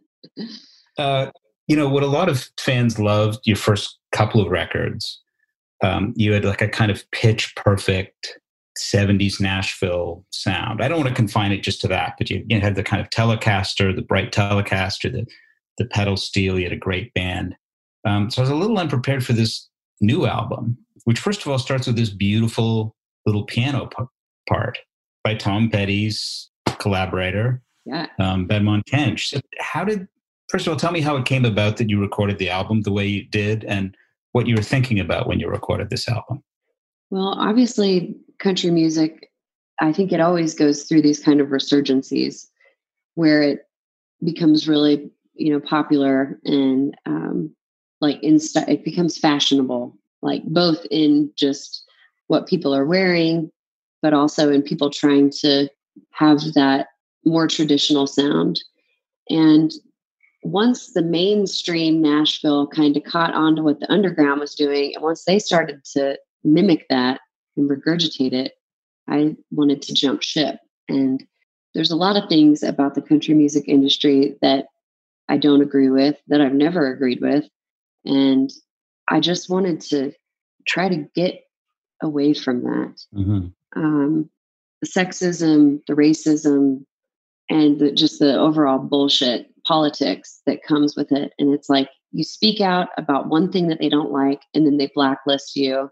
uh, you know what? A lot of fans loved your first couple of records. Um, you had like a kind of pitch perfect seventies Nashville sound. I don't want to confine it just to that, but you, you had the kind of Telecaster, the bright Telecaster, the the pedal steel. You had a great band. Um, so I was a little unprepared for this new album, which first of all starts with this beautiful little piano p- part by Tom Petty's collaborator, yeah. um, Bedmont Tench. So how did, first of all, tell me how it came about that you recorded the album the way you did, and what you were thinking about when you recorded this album. Well, obviously, country music, I think it always goes through these kind of resurgencies where it becomes really, you know, popular and um, like insta- it becomes fashionable, like both in just what people are wearing, but also in people trying to have that more traditional sound. And once the mainstream Nashville kind of caught on to what the underground was doing, and once they started to mimic that and regurgitate it, I wanted to jump ship. And there's a lot of things about the country music industry that I don't agree with, that I've never agreed with. And I just wanted to try to get away from that. Mm-hmm. Um, the sexism, the racism, and the, just the overall bullshit politics that comes with it. And it's like you speak out about one thing that they don't like, and then they blacklist you.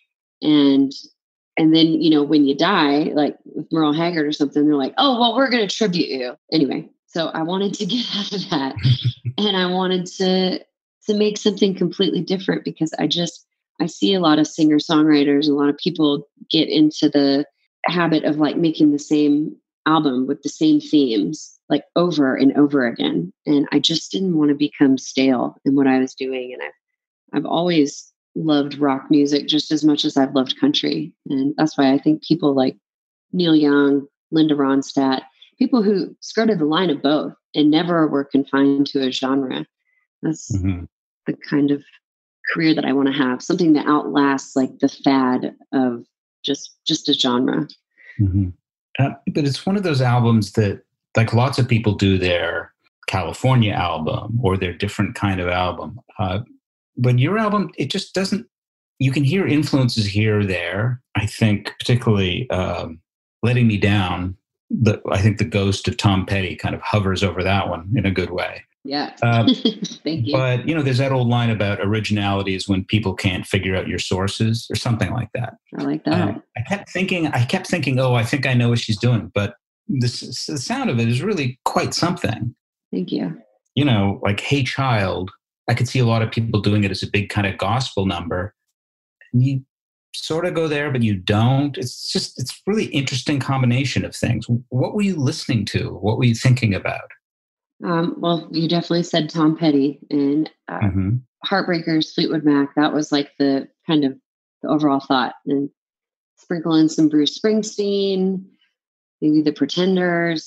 And and then, you know, when you die, like with Merle Haggard or something, they're like, oh, well, we're going to tribute you. Anyway, so I wanted to get out of that. And I wanted to to make something completely different, because I just, I see a lot of singer-songwriters, a lot of people get into the habit of like making the same album with the same themes, like over and over again. And I just didn't want to become stale in what I was doing. And I've, I've always loved rock music just as much as I've loved country. And that's why I think people like Neil Young, Linda Ronstadt, people who skirted the line of both and never were confined to a genre. That's mm-hmm. the kind of career that I want to have, something that outlasts like the fad of just, just a genre. Mm-hmm. Uh, but it's one of those albums that, like lots of people do their California album or their different kind of album. Uh, but your album, it just doesn't, you can hear influences here or there. I think particularly um, Letting Me Down, the, I think the ghost of Tom Petty kind of hovers over that one in a good way. Yeah. Um, Thank you. But, you know, there's that old line about originality is when people can't figure out your sources or something like that. I like that. Um, I kept thinking, I kept thinking, oh, I think I know what she's doing. But this, the sound of it is really quite something. Thank you. You know, like Hey Child, I could see a lot of people doing it as a big kind of gospel number. And you sort of go there, but you don't. It's just, it's really interesting combination of things. What were you listening to? What were you thinking about? Um, well, you definitely said Tom Petty and uh, mm-hmm. Heartbreakers, Fleetwood Mac. That was like the kind of the overall thought. And sprinkle in some Bruce Springsteen, maybe the Pretenders.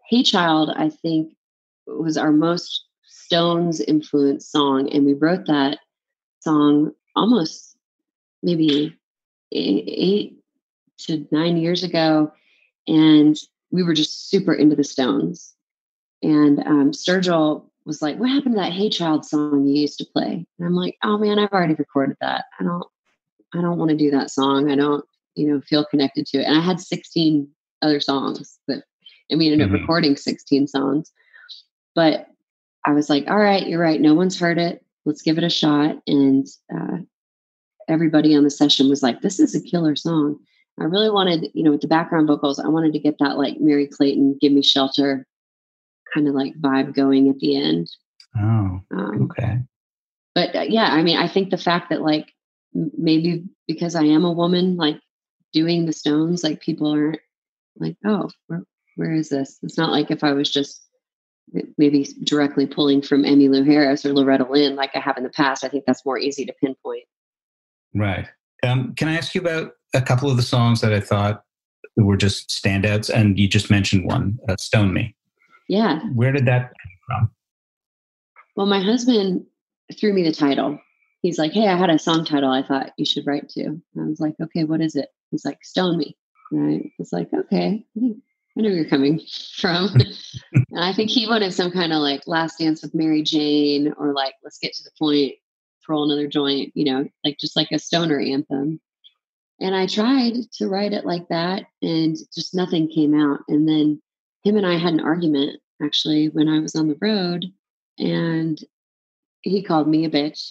Hey Child, I think, was our most Stones influenced song. And we wrote that song almost maybe eight, eight to nine years ago. And we were just super into the Stones. And um, Sturgill was like, what happened to that Hey Child song you used to play? And I'm like, oh man, I've already recorded that. I don't, I don't want to do that song. I don't, you know, feel connected to it. And I had sixteen other songs, but and we ended up Mhm. recording sixteen songs. But I was like, all right, you're right. No one's heard it. Let's give it a shot. And uh, everybody on the session was like, this is a killer song. I really wanted, you know, with the background vocals, I wanted to get that like Mary Clayton, Give Me Shelter kind of like vibe going at the end. Oh, Um, okay. but uh, yeah, I mean, I think the fact that like m- maybe because I am a woman, like doing the Stones, like people are like, oh, where, where is this? It's not like if I was just m- maybe directly pulling from Emmylou Harris or Loretta Lynn, like I have in the past. I think that's more easy to pinpoint. Right. Um, can I ask you about a couple of the songs that I thought were just standouts? And you just mentioned one, uh, Stone Me. Yeah. Where did that come from? Well, my husband threw me the title. He's like, hey, I had a song title I thought you should write to. And I was like, okay, what is it? He's like, Stone Me. Right. I was like, okay, I think I know where you're coming from. And I think he wanted some kind of like Last Dance with Mary Jane, or like, let's get to the point, roll another joint, you know, like just like a stoner anthem. And I tried to write it like that, and just nothing came out. And then him and I had an argument actually when I was on the road, and he called me a bitch.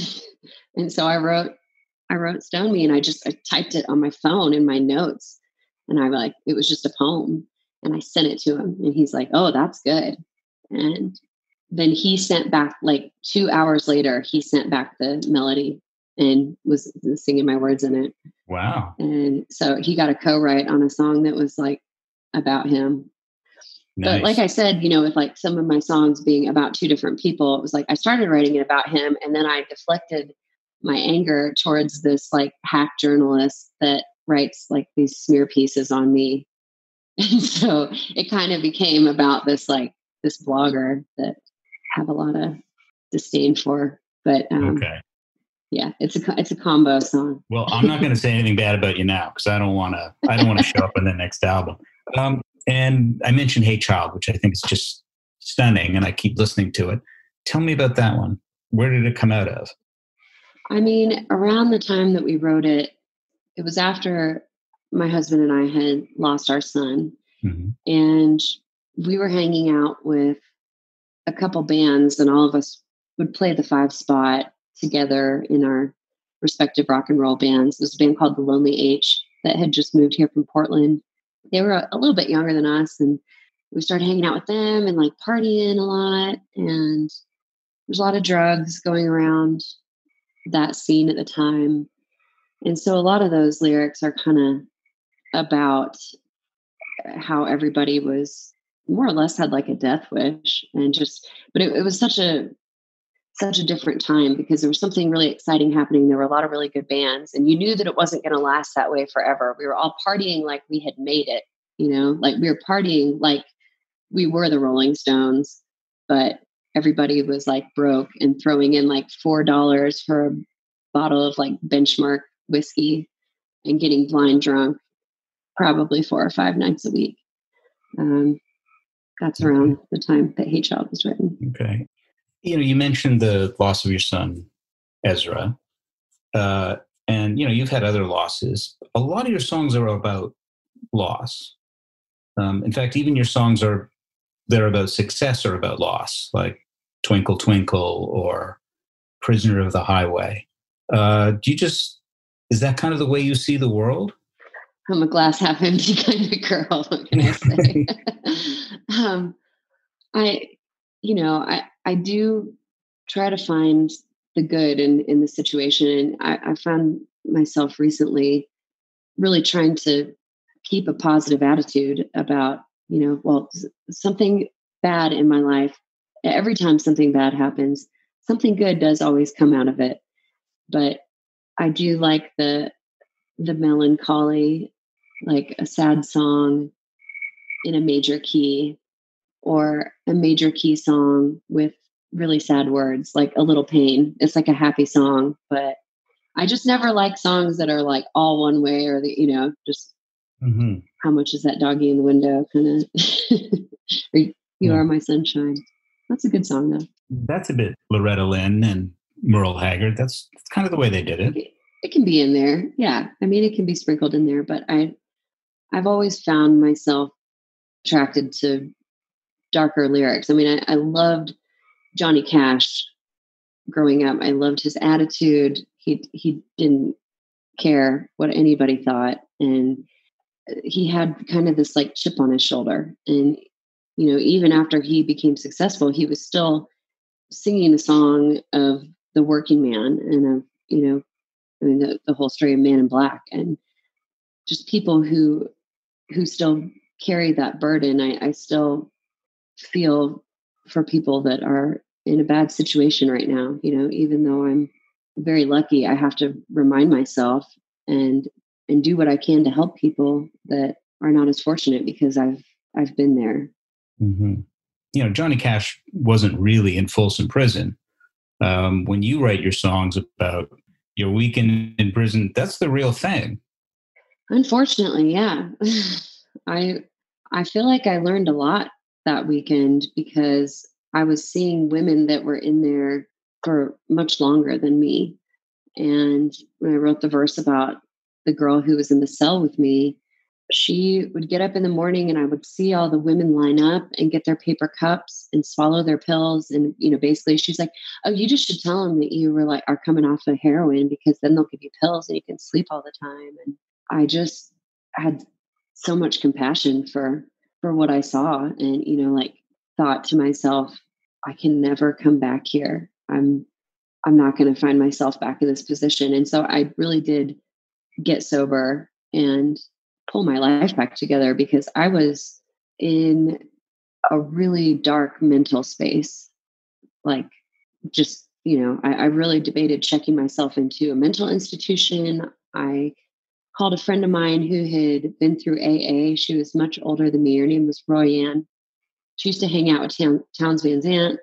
And so I wrote, I wrote Stone Me, and I just, I typed it on my phone in my notes, and I like, it was just a poem, and I sent it to him, and he's like, oh, that's good. And then he sent back like two hours later, he sent back the melody and was singing my words in it. Wow. And so he got a co-write on a song that was like about him. Nice. But like I said, you know, with like some of my songs being about two different people, it was like I started writing it about him, and then I deflected my anger towards this like hack journalist that writes like these smear pieces on me. And so it kind of became about this like this blogger that I have a lot of disdain for. But um, Okay. yeah, it's a it's a combo song. Well, I'm not going to say anything bad about you now, because I don't want to. I don't want to show up in the next album. Um, and I mentioned "Hey Child," which I think is just stunning, and I keep listening to it. Tell me about that one. Where did it come out of? I mean, around the time that we wrote it, it was after my husband and I had lost our son, Mm-hmm. and we were hanging out with a couple bands, and all of us would play the five spot together in our respective rock and roll bands. There's a band called The Lonely H that had just moved here from Portland. They were a, a little bit younger than us, and we started hanging out with them and like partying a lot. And there's a lot of drugs going around that scene at the time. And so a lot of those lyrics are kind of about how everybody was more or less had like a death wish, and just, but it, it was such a, such a different time because there was something really exciting happening. There were a lot of really good bands, and you knew that it wasn't going to last that way forever. We were all partying like we had made it, you know, like we were partying like we were the Rolling Stones, but everybody was like broke and throwing in like four dollars for a bottle of like Benchmark whiskey and getting blind drunk probably four or five nights a week. Um, that's around the time that Hey Child was written. Okay. You know, you mentioned the loss of your son, Ezra. Uh, and, you know, you've had other losses. A lot of your songs are about loss. Um, in fact, even your songs are, they're about success or about loss, like Twinkle Twinkle or Prisoner of the Highway. Uh, do you just, is that kind of the way you see the world? I'm a glass half empty kind of girl. What can I say? um, I, you know, I, I do try to find the good in, in the situation. And I, I found myself recently really trying to keep a positive attitude about, you know, well, something bad in my life, every time something bad happens, something good does always come out of it. But I do like the, the melancholy, like a sad song in a major key. or a major key song with really sad words, like A Little Pain. It's like a happy song, but I just never like songs that are like all one way or the, you know, just Mm-hmm. how much is that doggy in the window kind of, or You Yeah. Are My Sunshine. That's a good song though. That's a bit Loretta Lynn and Merle Haggard. That's, that's kind of the way they did it. It, it can be in there. Yeah. I mean, it can be sprinkled in there, but I, I've always found myself attracted to darker lyrics. I mean, I, I loved Johnny Cash growing up. I loved his attitude. He, he didn't care what anybody thought. And he had kind of this like chip on his shoulder. And, you know, even after he became successful, he was still singing the song of the working man and of, you know, I mean, the, the whole story of Man in Black, and just people who, who still carry that burden. I, I still feel for people that are in a bad situation right now. You know, even though I'm very lucky, I have to remind myself and and do what I can to help people that are not as fortunate, because I've I've been there. Mm-hmm. You know, Johnny Cash wasn't really in Folsom Prison. Um, when you write your songs about your weekend in prison, that's the real thing. Unfortunately, yeah. I I feel like I learned a lot that weekend, because I was seeing women that were in there for much longer than me. And when I wrote the verse about the girl who was in the cell with me, she would get up in the morning and I would see all the women line up and get their paper cups and swallow their pills. And, you know, basically she's like, oh, you just should tell them that you were like, are coming off of heroin, because then they'll give you pills and you can sleep all the time. And I just had so much compassion for, for what I saw, and, you know, like thought to myself, I can never come back here. I'm, I'm not going to find myself back in this position. And so I really did get sober and pull my life back together, because I was in a really dark mental space. Like, just, you know, I, I really debated checking myself into a mental institution. I called a friend of mine who had been through A A. She was much older than me. Her name was Royanne. She used to hang out with Town, Towns Van Zandt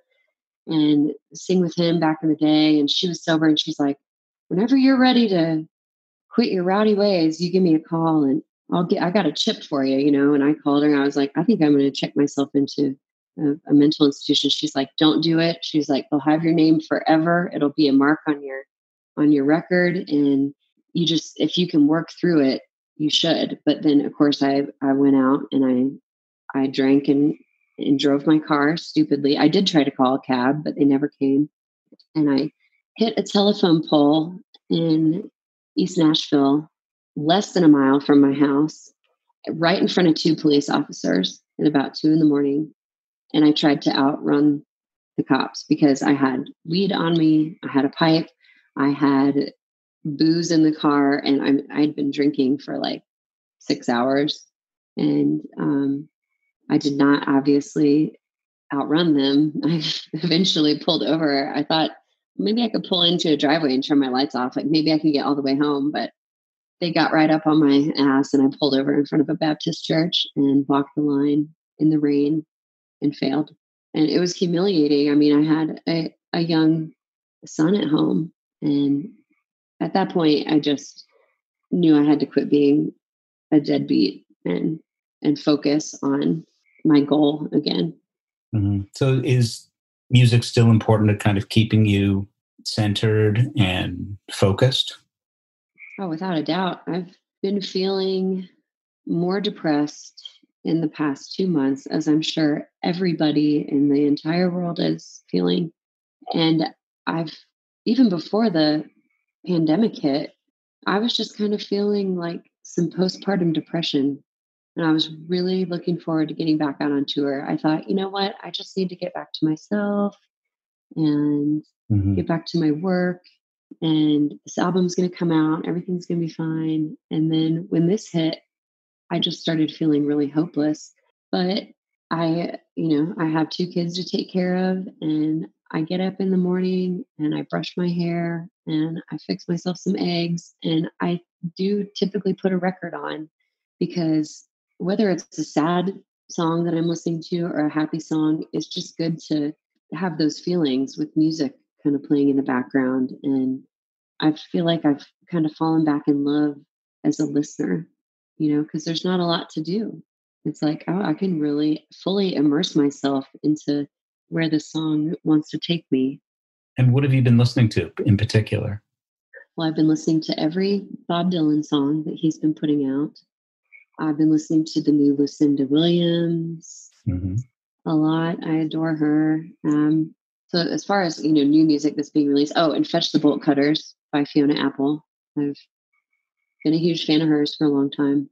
and sing with him back in the day. And she was sober, and she's like, whenever you're ready to quit your rowdy ways, you give me a call and I'll get, I got a chip for you, you know? And I called her and I was like, I think I'm going to check myself into a, a mental institution. She's like, don't do it. She's like, they'll have your name forever. It'll be a mark on your, on your record. And you just, if you can work through it, you should. But then of course I, I went out and I, I drank and, and drove my car stupidly. I did try to call a cab, but they never came. And I hit a telephone pole in East Nashville, less than a mile from my house, right in front of two police officers at about two in the morning. And I tried to outrun the cops because I had weed on me. I had a pipe. I had booze in the car, and I'm, I'd been drinking for like six hours. And um, I did not obviously outrun them. I eventually pulled over. I thought maybe I could pull into a driveway and turn my lights off. Like maybe I can get all the way home, but they got right up on my ass, and I pulled over in front of a Baptist church and walked the line in the rain and failed. And it was humiliating. I mean, I had a, a young son at home, and at that point I just knew I had to quit being a deadbeat and, and focus on my goal again. Mm-hmm. So is music still important to kind of keeping you centered and focused? Oh, without a doubt. I've been feeling more depressed in the past two months, as I'm sure everybody in the entire world is feeling. And I've, even before the pandemic hit, I was just kind of feeling like some postpartum depression. And I was really looking forward to getting back out on tour. I thought, you know what? I just need to get back to myself and mm-hmm. get back to my work. And this album's going to come out. Everything's going to be fine. And then when this hit, I just started feeling really hopeless. But I, you know, I have two kids to take care of, and I get up in the morning and I brush my hair and I fix myself some eggs, and I do typically put a record on, because whether it's a sad song that I'm listening to or a happy song, it's just good to have those feelings with music kind of playing in the background. And I feel like I've kind of fallen back in love as a listener, you know, because there's not a lot to do. It's like, oh, I can really fully immerse myself into where the song wants to take me. And what have you been listening to in particular? Well, I've been listening to every Bob Dylan song that he's been putting out. I've been listening to the new Lucinda Williams mm-hmm. a lot. I adore her. Um, so as far as, you know, new music that's being released, oh, and Fetch the Bolt Cutters by Fiona Apple. I've been a huge fan of hers for a long time.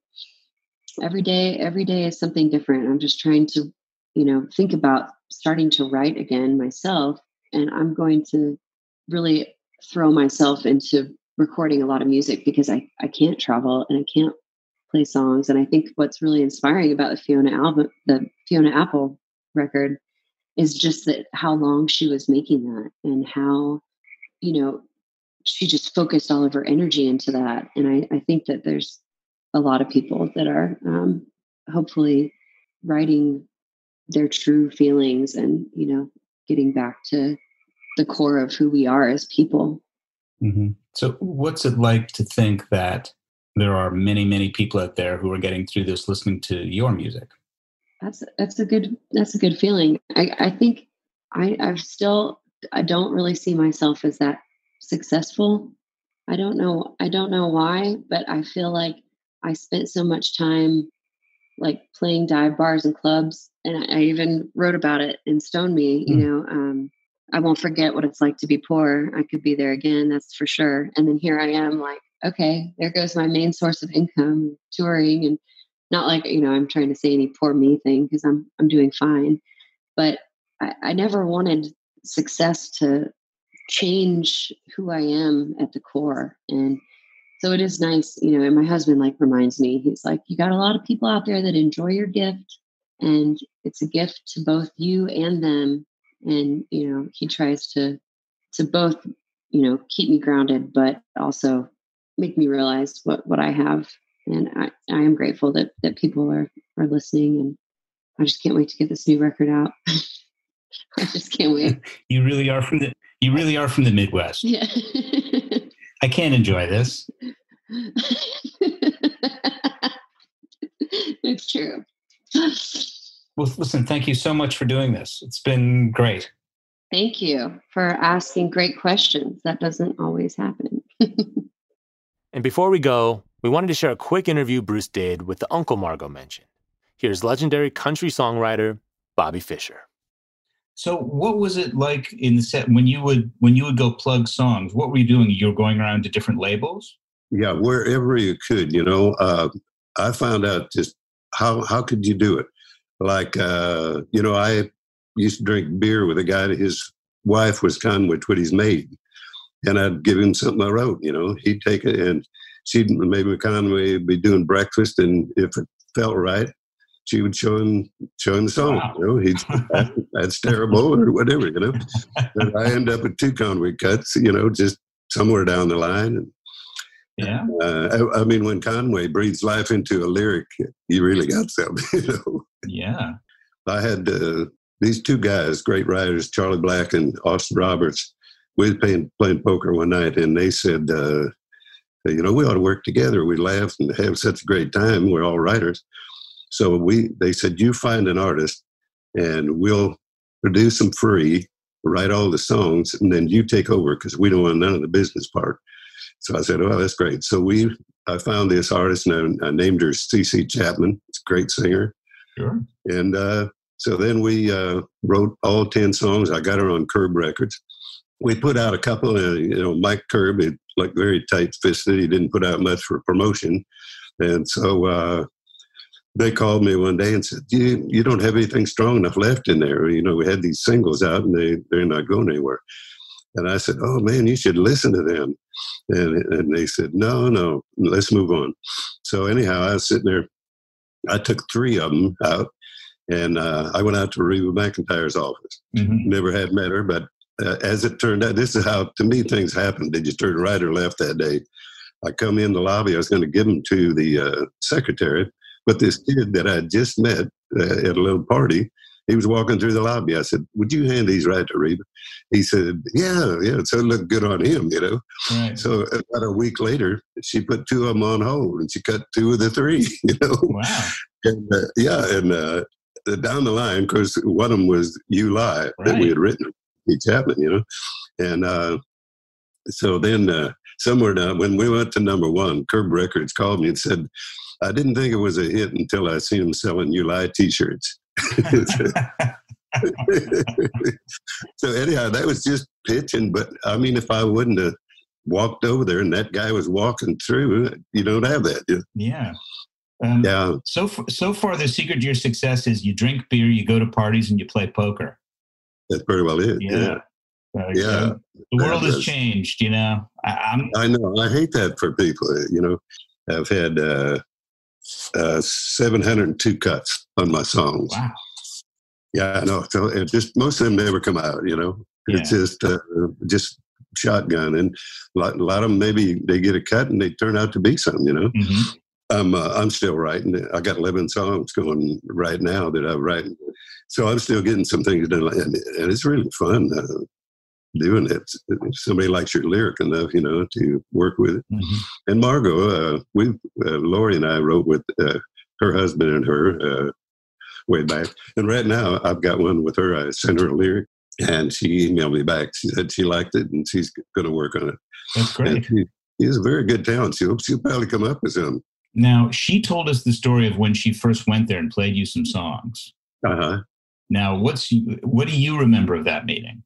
Every day, every day is something different. I'm just trying to, you know, think about starting to write again myself. And I'm going to really throw myself into recording a lot of music because I, I can't travel and I can't play songs. And I think what's really inspiring about the Fiona album, the Fiona Apple record, is just that how long she was making that and how, you know, she just focused all of her energy into that. And I, I think that there's a lot of people that are um, hopefully writing their true feelings and, you know, getting back to the core of who we are as people. Mm-hmm. So what's it like to think that there are many, many people out there who are getting through this listening to your music? That's that's a good that's a good feeling. I, I think I I've still I don't really see myself as that successful. I don't know I don't know why, but I feel like I spent so much time like playing dive bars and clubs, and I, I even wrote about it in Stone Me. You mm. know, um, I won't forget what it's like to be poor. I could be there again, that's for sure. And then here I am, like, okay, there goes my main source of income, touring, and not like, you know, I'm trying to say any poor me thing because I'm I'm doing fine. But I, I never wanted success to change who I am at the core. And so it is nice, you know, and my husband like reminds me, he's like, you got a lot of people out there that enjoy your gift and it's a gift to both you and them. And, you know, he tries to, to both, you know, keep me grounded, but also make me realize what, what I have. And I, I am grateful that, that people are, are listening, and I just can't wait to get this new record out. I just can't wait. You really are from the, you really are from the Midwest. Yeah. I can't enjoy this. It's true. Well, listen, thank you so much for doing this. It's been great. Thank you for asking great questions. That doesn't always happen. And before we go, we wanted to share a quick interview Bruce did with the Uncle Margot mentioned. Here's legendary country songwriter Bobby Fischer. So what was it like in the set when you would when you would go plug songs? What were you doing? You were going around to different labels? Yeah, wherever you could, you know. Uh, I found out just how how could you do it? Like, uh, you know, I used to drink beer with a guy that his wife was Conway Twitty's maid. And I'd give him something I wrote, you know. He'd take it and she'd, maybe Conway would be doing breakfast, and if it felt right, she would show him show him the song. Wow. You know, he'd that, that's terrible or whatever, you know. And I end up with two Conway cuts, you know, just somewhere down the line. And, yeah. Uh, I, I mean, when Conway breathes life into a lyric, you really got something, you know. Yeah. I had uh, these two guys, great writers, Charlie Black and Austin Roberts. We were playing, playing poker one night, and they said, uh, you know, we ought to work together. We laugh and have such a great time. We're all writers. So we, they said, you find an artist and we'll produce them free, write all the songs, and then you take over because we don't want none of the business part. So I said, oh, that's great. So we, I found this artist and I, I named her C C Chapman. It's a great singer. Sure. And uh, so then we uh, wrote all ten songs. I got her on Curb Records. We put out a couple, uh, you know, Mike Curb, it, like very tight-fisted. He didn't put out much for promotion. And so uh, they called me one day and said, you, you don't have anything strong enough left in there. You know, we had these singles out and they, they're not going anywhere. And I said, oh, man, you should listen to them. And, and they said, no, no, let's move on. So anyhow, I was sitting there. I took three of them out, and uh, I went out to Reba McEntire's office. Mm-hmm. Never had met her, but uh, as it turned out, this is how, to me, things happened. They just turned right or left that day. I come in the lobby. I was going to give them to the uh, secretary, but this kid that I had just met uh, at a little party. He was walking through the lobby. I said, would you hand these right to Reba? He said, yeah, yeah. So it looked good on him, you know. Right. So about a week later, she put two of them on hold, and she cut two of the three, you know. Wow. And, uh, yeah, and uh, down the line, of course, one of them was You Lie right. that we had written, Pete Chapman, you know. And uh, so then uh, somewhere down, when we went to number one, Curb Records called me and said, I didn't think it was a hit until I seen them selling You Lie T-shirts. So anyhow, that was just pitching. But I mean, if I wouldn't have walked over there and that guy was walking through, you don't have that. Yeah. Um, yeah. So, f- so far, the secret to your success is you drink beer, you go to parties, and you play poker. That's pretty well it. Yeah. Yeah. Uh, yeah. The world has changed, you know. I, I'm, I know. I hate that for people. You know, I've had uh, uh, seven hundred two cuts on my songs. Wow. Yeah, I know. So it just most of them never come out. You know, Yeah. it's just uh, just shotgun, and a lot, a lot of them maybe they get a cut and they turn out to be something. You know, Mhm. I'm uh, I'm still writing. I got eleven songs going right now that I'm writing, so I'm still getting some things done, and, and it's really fun uh, doing it. If somebody likes your lyric enough, you know, to work with it. Mhm. And Margot, uh, we uh, Lori and I wrote with uh, her husband and her. Uh, way back. And right now I've got one with her. I sent her a lyric and she emailed me back. She said she liked it and she's going to work on it. That's great. She, she has a very good talent. She'll, she'll probably come up with some. Now, she told us the story of when she first went there and played you some songs. Uh-huh. Now, what's what do you remember of that meeting?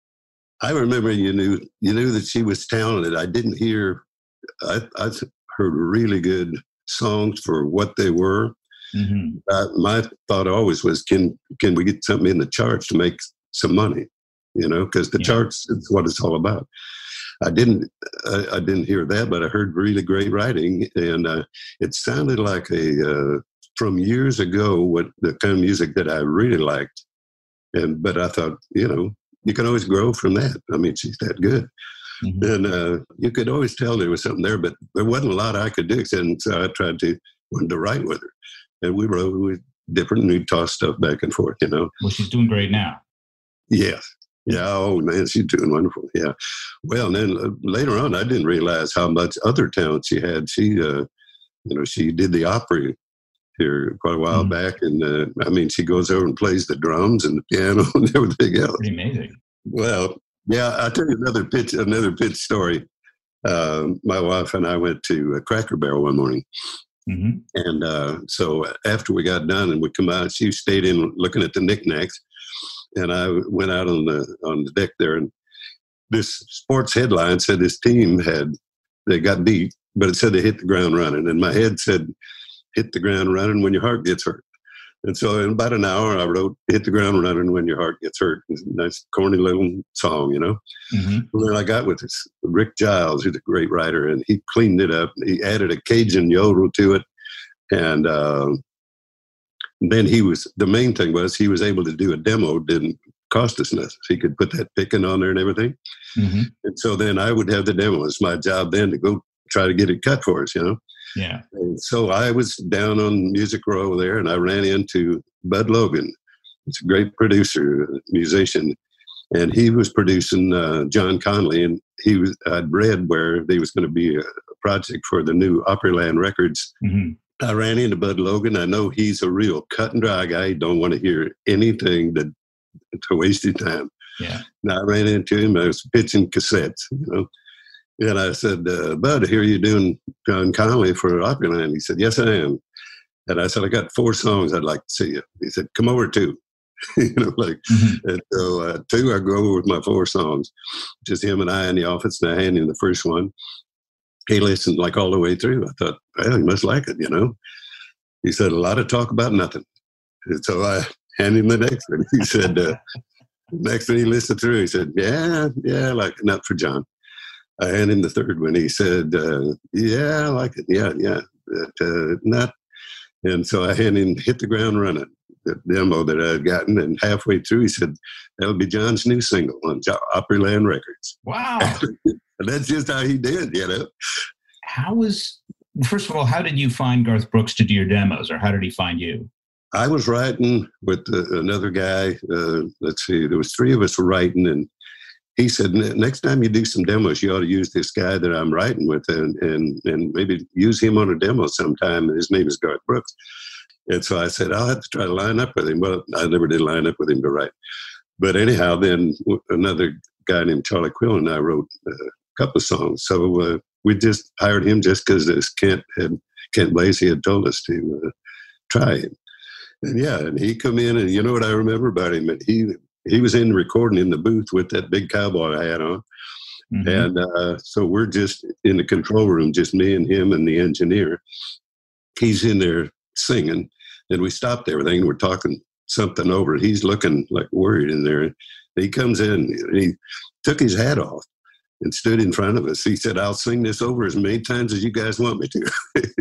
I remember you knew you knew that she was talented. I didn't hear, I, I heard really good songs for what they were. Mm-hmm. Uh, my thought always was, can can we get something in the charts to make some money? You know, because the Yeah. charts is what it's all about. I didn't I, I didn't hear that, but I heard really great writing, and uh, it sounded like a uh, from years ago what the kind of music that I really liked. And but I thought, you know, you can always grow from that. I mean, she's that good. Mm-hmm. And uh, you could always tell there was something there, but there wasn't a lot I could do. And so I tried to wanted to write with her. And we wrote with different, and we tossed stuff back and forth, you know. Well, she's doing great now. Yes. Yeah. Oh, man, she's doing wonderful. Yeah. Well, and then uh, later on, I didn't realize how much other talent she had. She, uh, you know, she did the Opry here quite a while Mm. back. And uh, I mean, she goes over and plays the drums and the piano and everything else. Pretty amazing. Well, yeah, I'll tell you another pitch, another pitch story. Uh, my wife and I went to a Cracker Barrel one morning. Mm-hmm. And uh, so after we got done and we come out, she stayed in looking at the knickknacks. And I went out on the on the deck there, and this sports headline said this team had, they got beat, but it said they hit the ground running. And my head said, hit the ground running when your heart gets hurt. And so in about an hour, I wrote, hit the ground running when your heart gets hurt. It's a nice, corny little song, you know. Mm-hmm. And then I got with this Rick Giles, who's a great writer, and he cleaned it up. He added a Cajun yodel to it. And uh, then he was, the main thing was he was able to do a demo, didn't cost us nothing. He could put that picking on there and everything. Mm-hmm. And so then I would have the demo. It's my job then to go try to get it cut for us, you know. Yeah. And so I was down on Music Row there, and I ran into Bud Logan. He's a great producer, musician, and he was producing uh, John Conley. And he was, I'd read where there was going to be a project for the new Opryland Records. Mm-hmm. I ran into Bud Logan. I know he's a real cut and dry guy. He don't want to hear anything that to waste his time. Yeah. And I ran into him. I was pitching cassettes, you know. And I said, uh, Bud, I hear you doing John Conley for Opryland. He said, yes, I am. And I said, I got four songs I'd like to see you. He said, come over two. you know, like, Mm-hmm. and so uh, two, I go over with my four songs, just him and I in the office, and I hand him the first one. He listened like all the way through. I thought, well, he must like it, you know. He said, a lot of talk about nothing. And so I handed him the next one. He said, uh, next one he listened through, he said, yeah, yeah, I like it. Not for John. I handed him the third one. He said, uh, yeah, I like it. Yeah, yeah, but, uh, not. And so I handed him Hit the Ground Running, the demo that I had gotten. And halfway through, he said, that'll be John's new single on Opryland Records. Wow. And that's just how he did, you know. How was, first of all, how did you find Garth Brooks to do your demos, or how did he find you? I was writing with uh, another guy. Uh, let's see, there was three of us writing, and he said, next time you do some demos, you ought to use this guy that I'm writing with and, and, and maybe use him on a demo sometime. And his name is Garth Brooks. And so I said, I'll have to try to line up with him. Well, I never did line up with him to write. But anyhow, then another guy named Charlie Quill and I wrote a couple of songs. So uh, we just hired him just because this Kent had, Kent Lacey had told us to uh, try him. And yeah, and he come in, and you know what I remember about him? He he was in recording in the booth with that big cowboy hat on. Mm-hmm. And uh, so we're just in the control room, just me and him and the engineer. He's in there singing, and we stopped everything, and we're talking something over. He's looking like worried in there. And he comes in, and he took his hat off and stood in front of us. He said, I'll sing this over as many times as you guys want me to.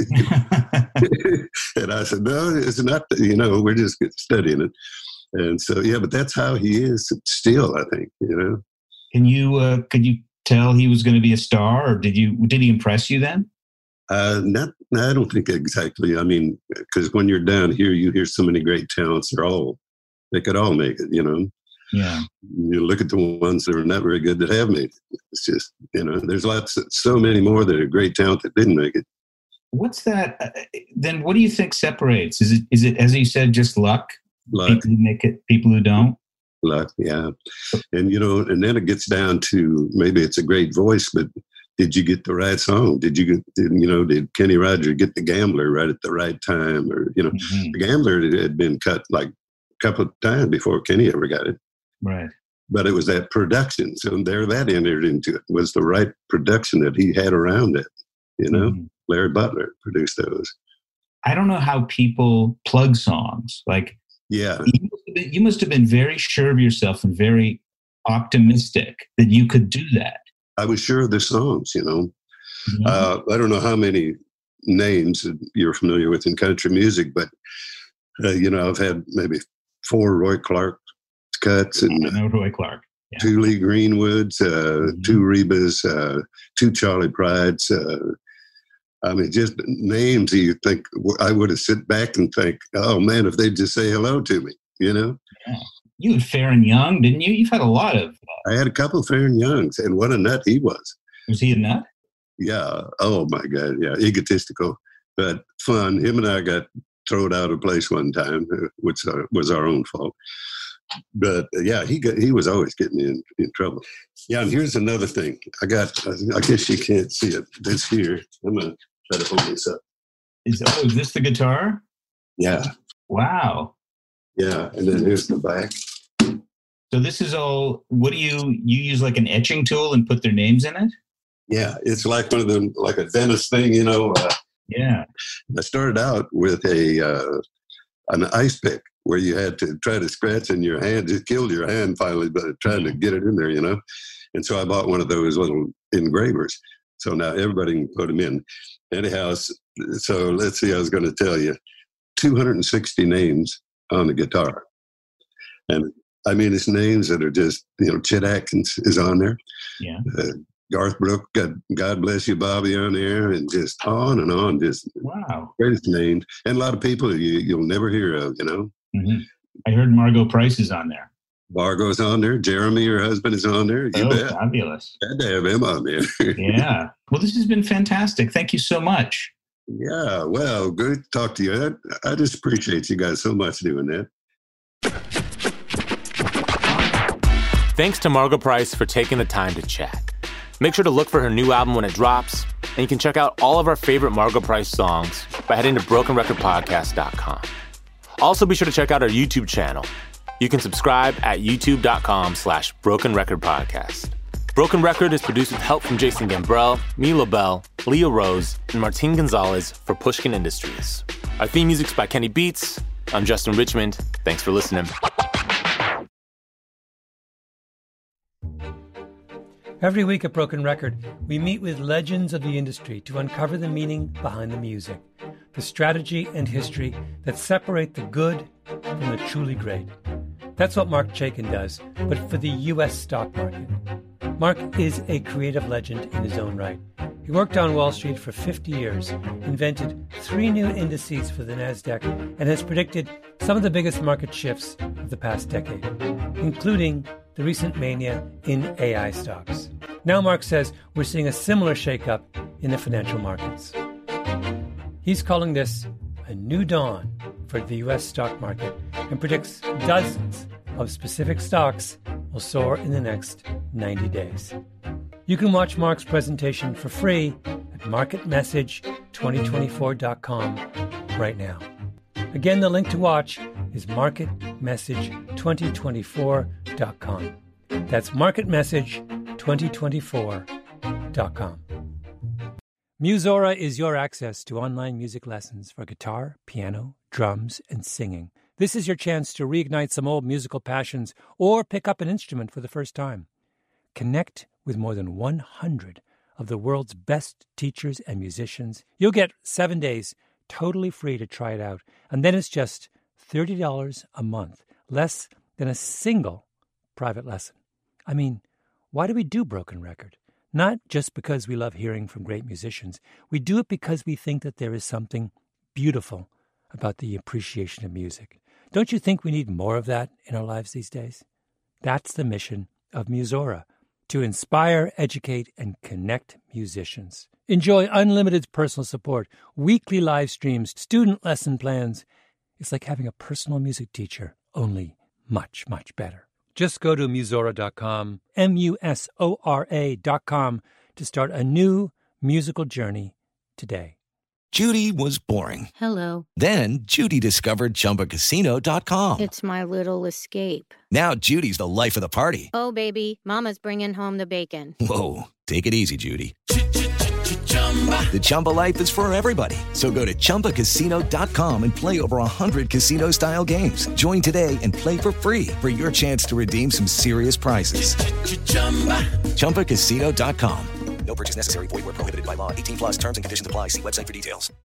And I said, no, it's not, you know, we're just studying it. And so, yeah, but that's how he is still, I think, you know. Can you, uh, could you tell he was going to be a star, or did you, did he impress you then? Uh, not, I don't think exactly. I mean, because when you're down here, you hear so many great talents. They're all, they could all make it, you know. Yeah. You look at the ones that are not very good that have made it. It's just, you know, there's lots, of, so many more that are great talent that didn't make it. What's that? Uh, then what do you think separates? Is it, is it, as you said, just luck? Luck. People who make it, people who don't? Luck, yeah. And, you know, and then it gets down to maybe it's a great voice, but did you get the right song? Did you get, did, you know, did Kenny Rogers get the Gambler right at the right time? Or, you know, mm-hmm. the Gambler had been cut like a couple of times before Kenny ever got it. Right. But it was that production. So there that entered into it, was the right production that he had around it. You know, mm-hmm. Larry Butler produced those. I don't know how people plug songs. Like, yeah, you must have been, you must have been very sure of yourself and very optimistic that you could do that. I was sure of the songs, you know. Mm-hmm. Uh, I don't know how many names that you're familiar with in country music, but, uh, you know, I've had maybe four Roy Clark cuts and I know Roy Clark. Yeah. Two Lee Greenwoods, uh, mm-hmm. two Rebas, uh, two Charlie Prides. Uh, I mean, just names you think I would have sit back and think, oh man, if they'd just say hello to me, you know? Yeah. You had Faron Young, didn't you? You've had a lot of. Uh, I had a couple of Faron Youngs, and what a nut he was. Was he a nut? Yeah. Oh my God. Yeah. Egotistical, but fun. Him and I got thrown out of place one time, which was our own fault. But uh, yeah, he got, he was always getting in, in trouble. Yeah, and here's another thing. I got, I guess you can't see it. This here. I'm going to try to hold this up. Is, oh, is this the guitar? Yeah. Wow. Yeah, and then here's the back. So this is all, what do you, you use like an etching tool and put their names in it? Yeah, it's like one of them, like a dentist thing, you know. Uh, yeah. I started out with a uh, an ice pick where you had to try to scratch in your hand. It killed your hand finally, but trying to get it in there, you know. And so I bought one of those little engravers. So now everybody can put them in. Anyhow, so let's see, I was going to tell you, two hundred sixty names on the guitar. And I mean, it's names that are just, you know, Chet Atkins is on there. Yeah. Uh, Garth Brooks, God, God Bless You, Bobby on there, and just on and on. Just wow. Greatest names. And a lot of people you, you'll never hear of, you know. Mm-hmm. I heard Margot Price is on there. Margot's on there. Jeremy, her husband, is on there. You oh, bet. Fabulous. Had to have him on there. Yeah. Well, this has been fantastic. Thank you so much. Yeah. Well, good to talk to you. I, I just appreciate you guys so much doing that. Thanks to Margot Price for taking the time to chat. Make sure to look for her new album when it drops, and you can check out all of our favorite Margot Price songs by heading to broken record podcast dot com. Also, be sure to check out our YouTube channel. You can subscribe at youtube.com slash broken record podcast. Broken Record is produced with help from Jason Gambrell, me LaBelle, Leah Rose, and Martin Gonzalez for Pushkin Industries. Our theme music's by Kenny Beats. I'm Justin Richmond. Thanks for listening. Every week at Broken Record, we meet with legends of the industry to uncover the meaning behind the music, the strategy and history that separate the good from the truly great. That's what Marc Chaikin does, but for the U S stock market. Marc is a creative legend in his own right. He worked on Wall Street for fifty years, invented three new indices for the NASDAQ, and has predicted some of the biggest market shifts of the past decade, including the recent mania in A I stocks. Now Mark says we're seeing a similar shakeup in the financial markets. He's calling this a new dawn for the U S stock market and predicts dozens of specific stocks will soar in the next ninety days. You can watch Mark's presentation for free at market message twenty twenty-four dot com right now. Again, the link to watch is market message twenty twenty-four dot com. That's market message twenty twenty-four dot com. Musora is your access to online music lessons for guitar, piano, drums, and singing. This is your chance to reignite some old musical passions or pick up an instrument for the first time. Connect with more than one hundred of the world's best teachers and musicians. You'll get seven days totally free to try it out, and then it's just thirty dollars a month, less than a single private lesson. I mean, why do we do Broken Record? Not just because we love hearing from great musicians. We do it because we think that there is something beautiful about the appreciation of music. Don't you think we need more of that in our lives these days? That's the mission of Musora, to inspire, educate, and connect musicians. Enjoy unlimited personal support, weekly live streams, student lesson plans. It's like having a personal music teacher, only much, much better. Just go to musora dot com, M U S O R A dot com, to start a new musical journey today. Judy was boring. Hello. Then Judy discovered Chumba Casino dot com. It's my little escape. Now Judy's the life of the party. Oh, baby, mama's bringing home the bacon. Whoa, take it easy, Judy. The Chumba life is for everybody. So go to Chumba Casino dot com and play over one hundred casino-style games. Join today and play for free for your chance to redeem some serious prizes. Chumba Casino dot com. No purchase necessary. Void where prohibited by law. eighteen plus terms and conditions apply. See website for details.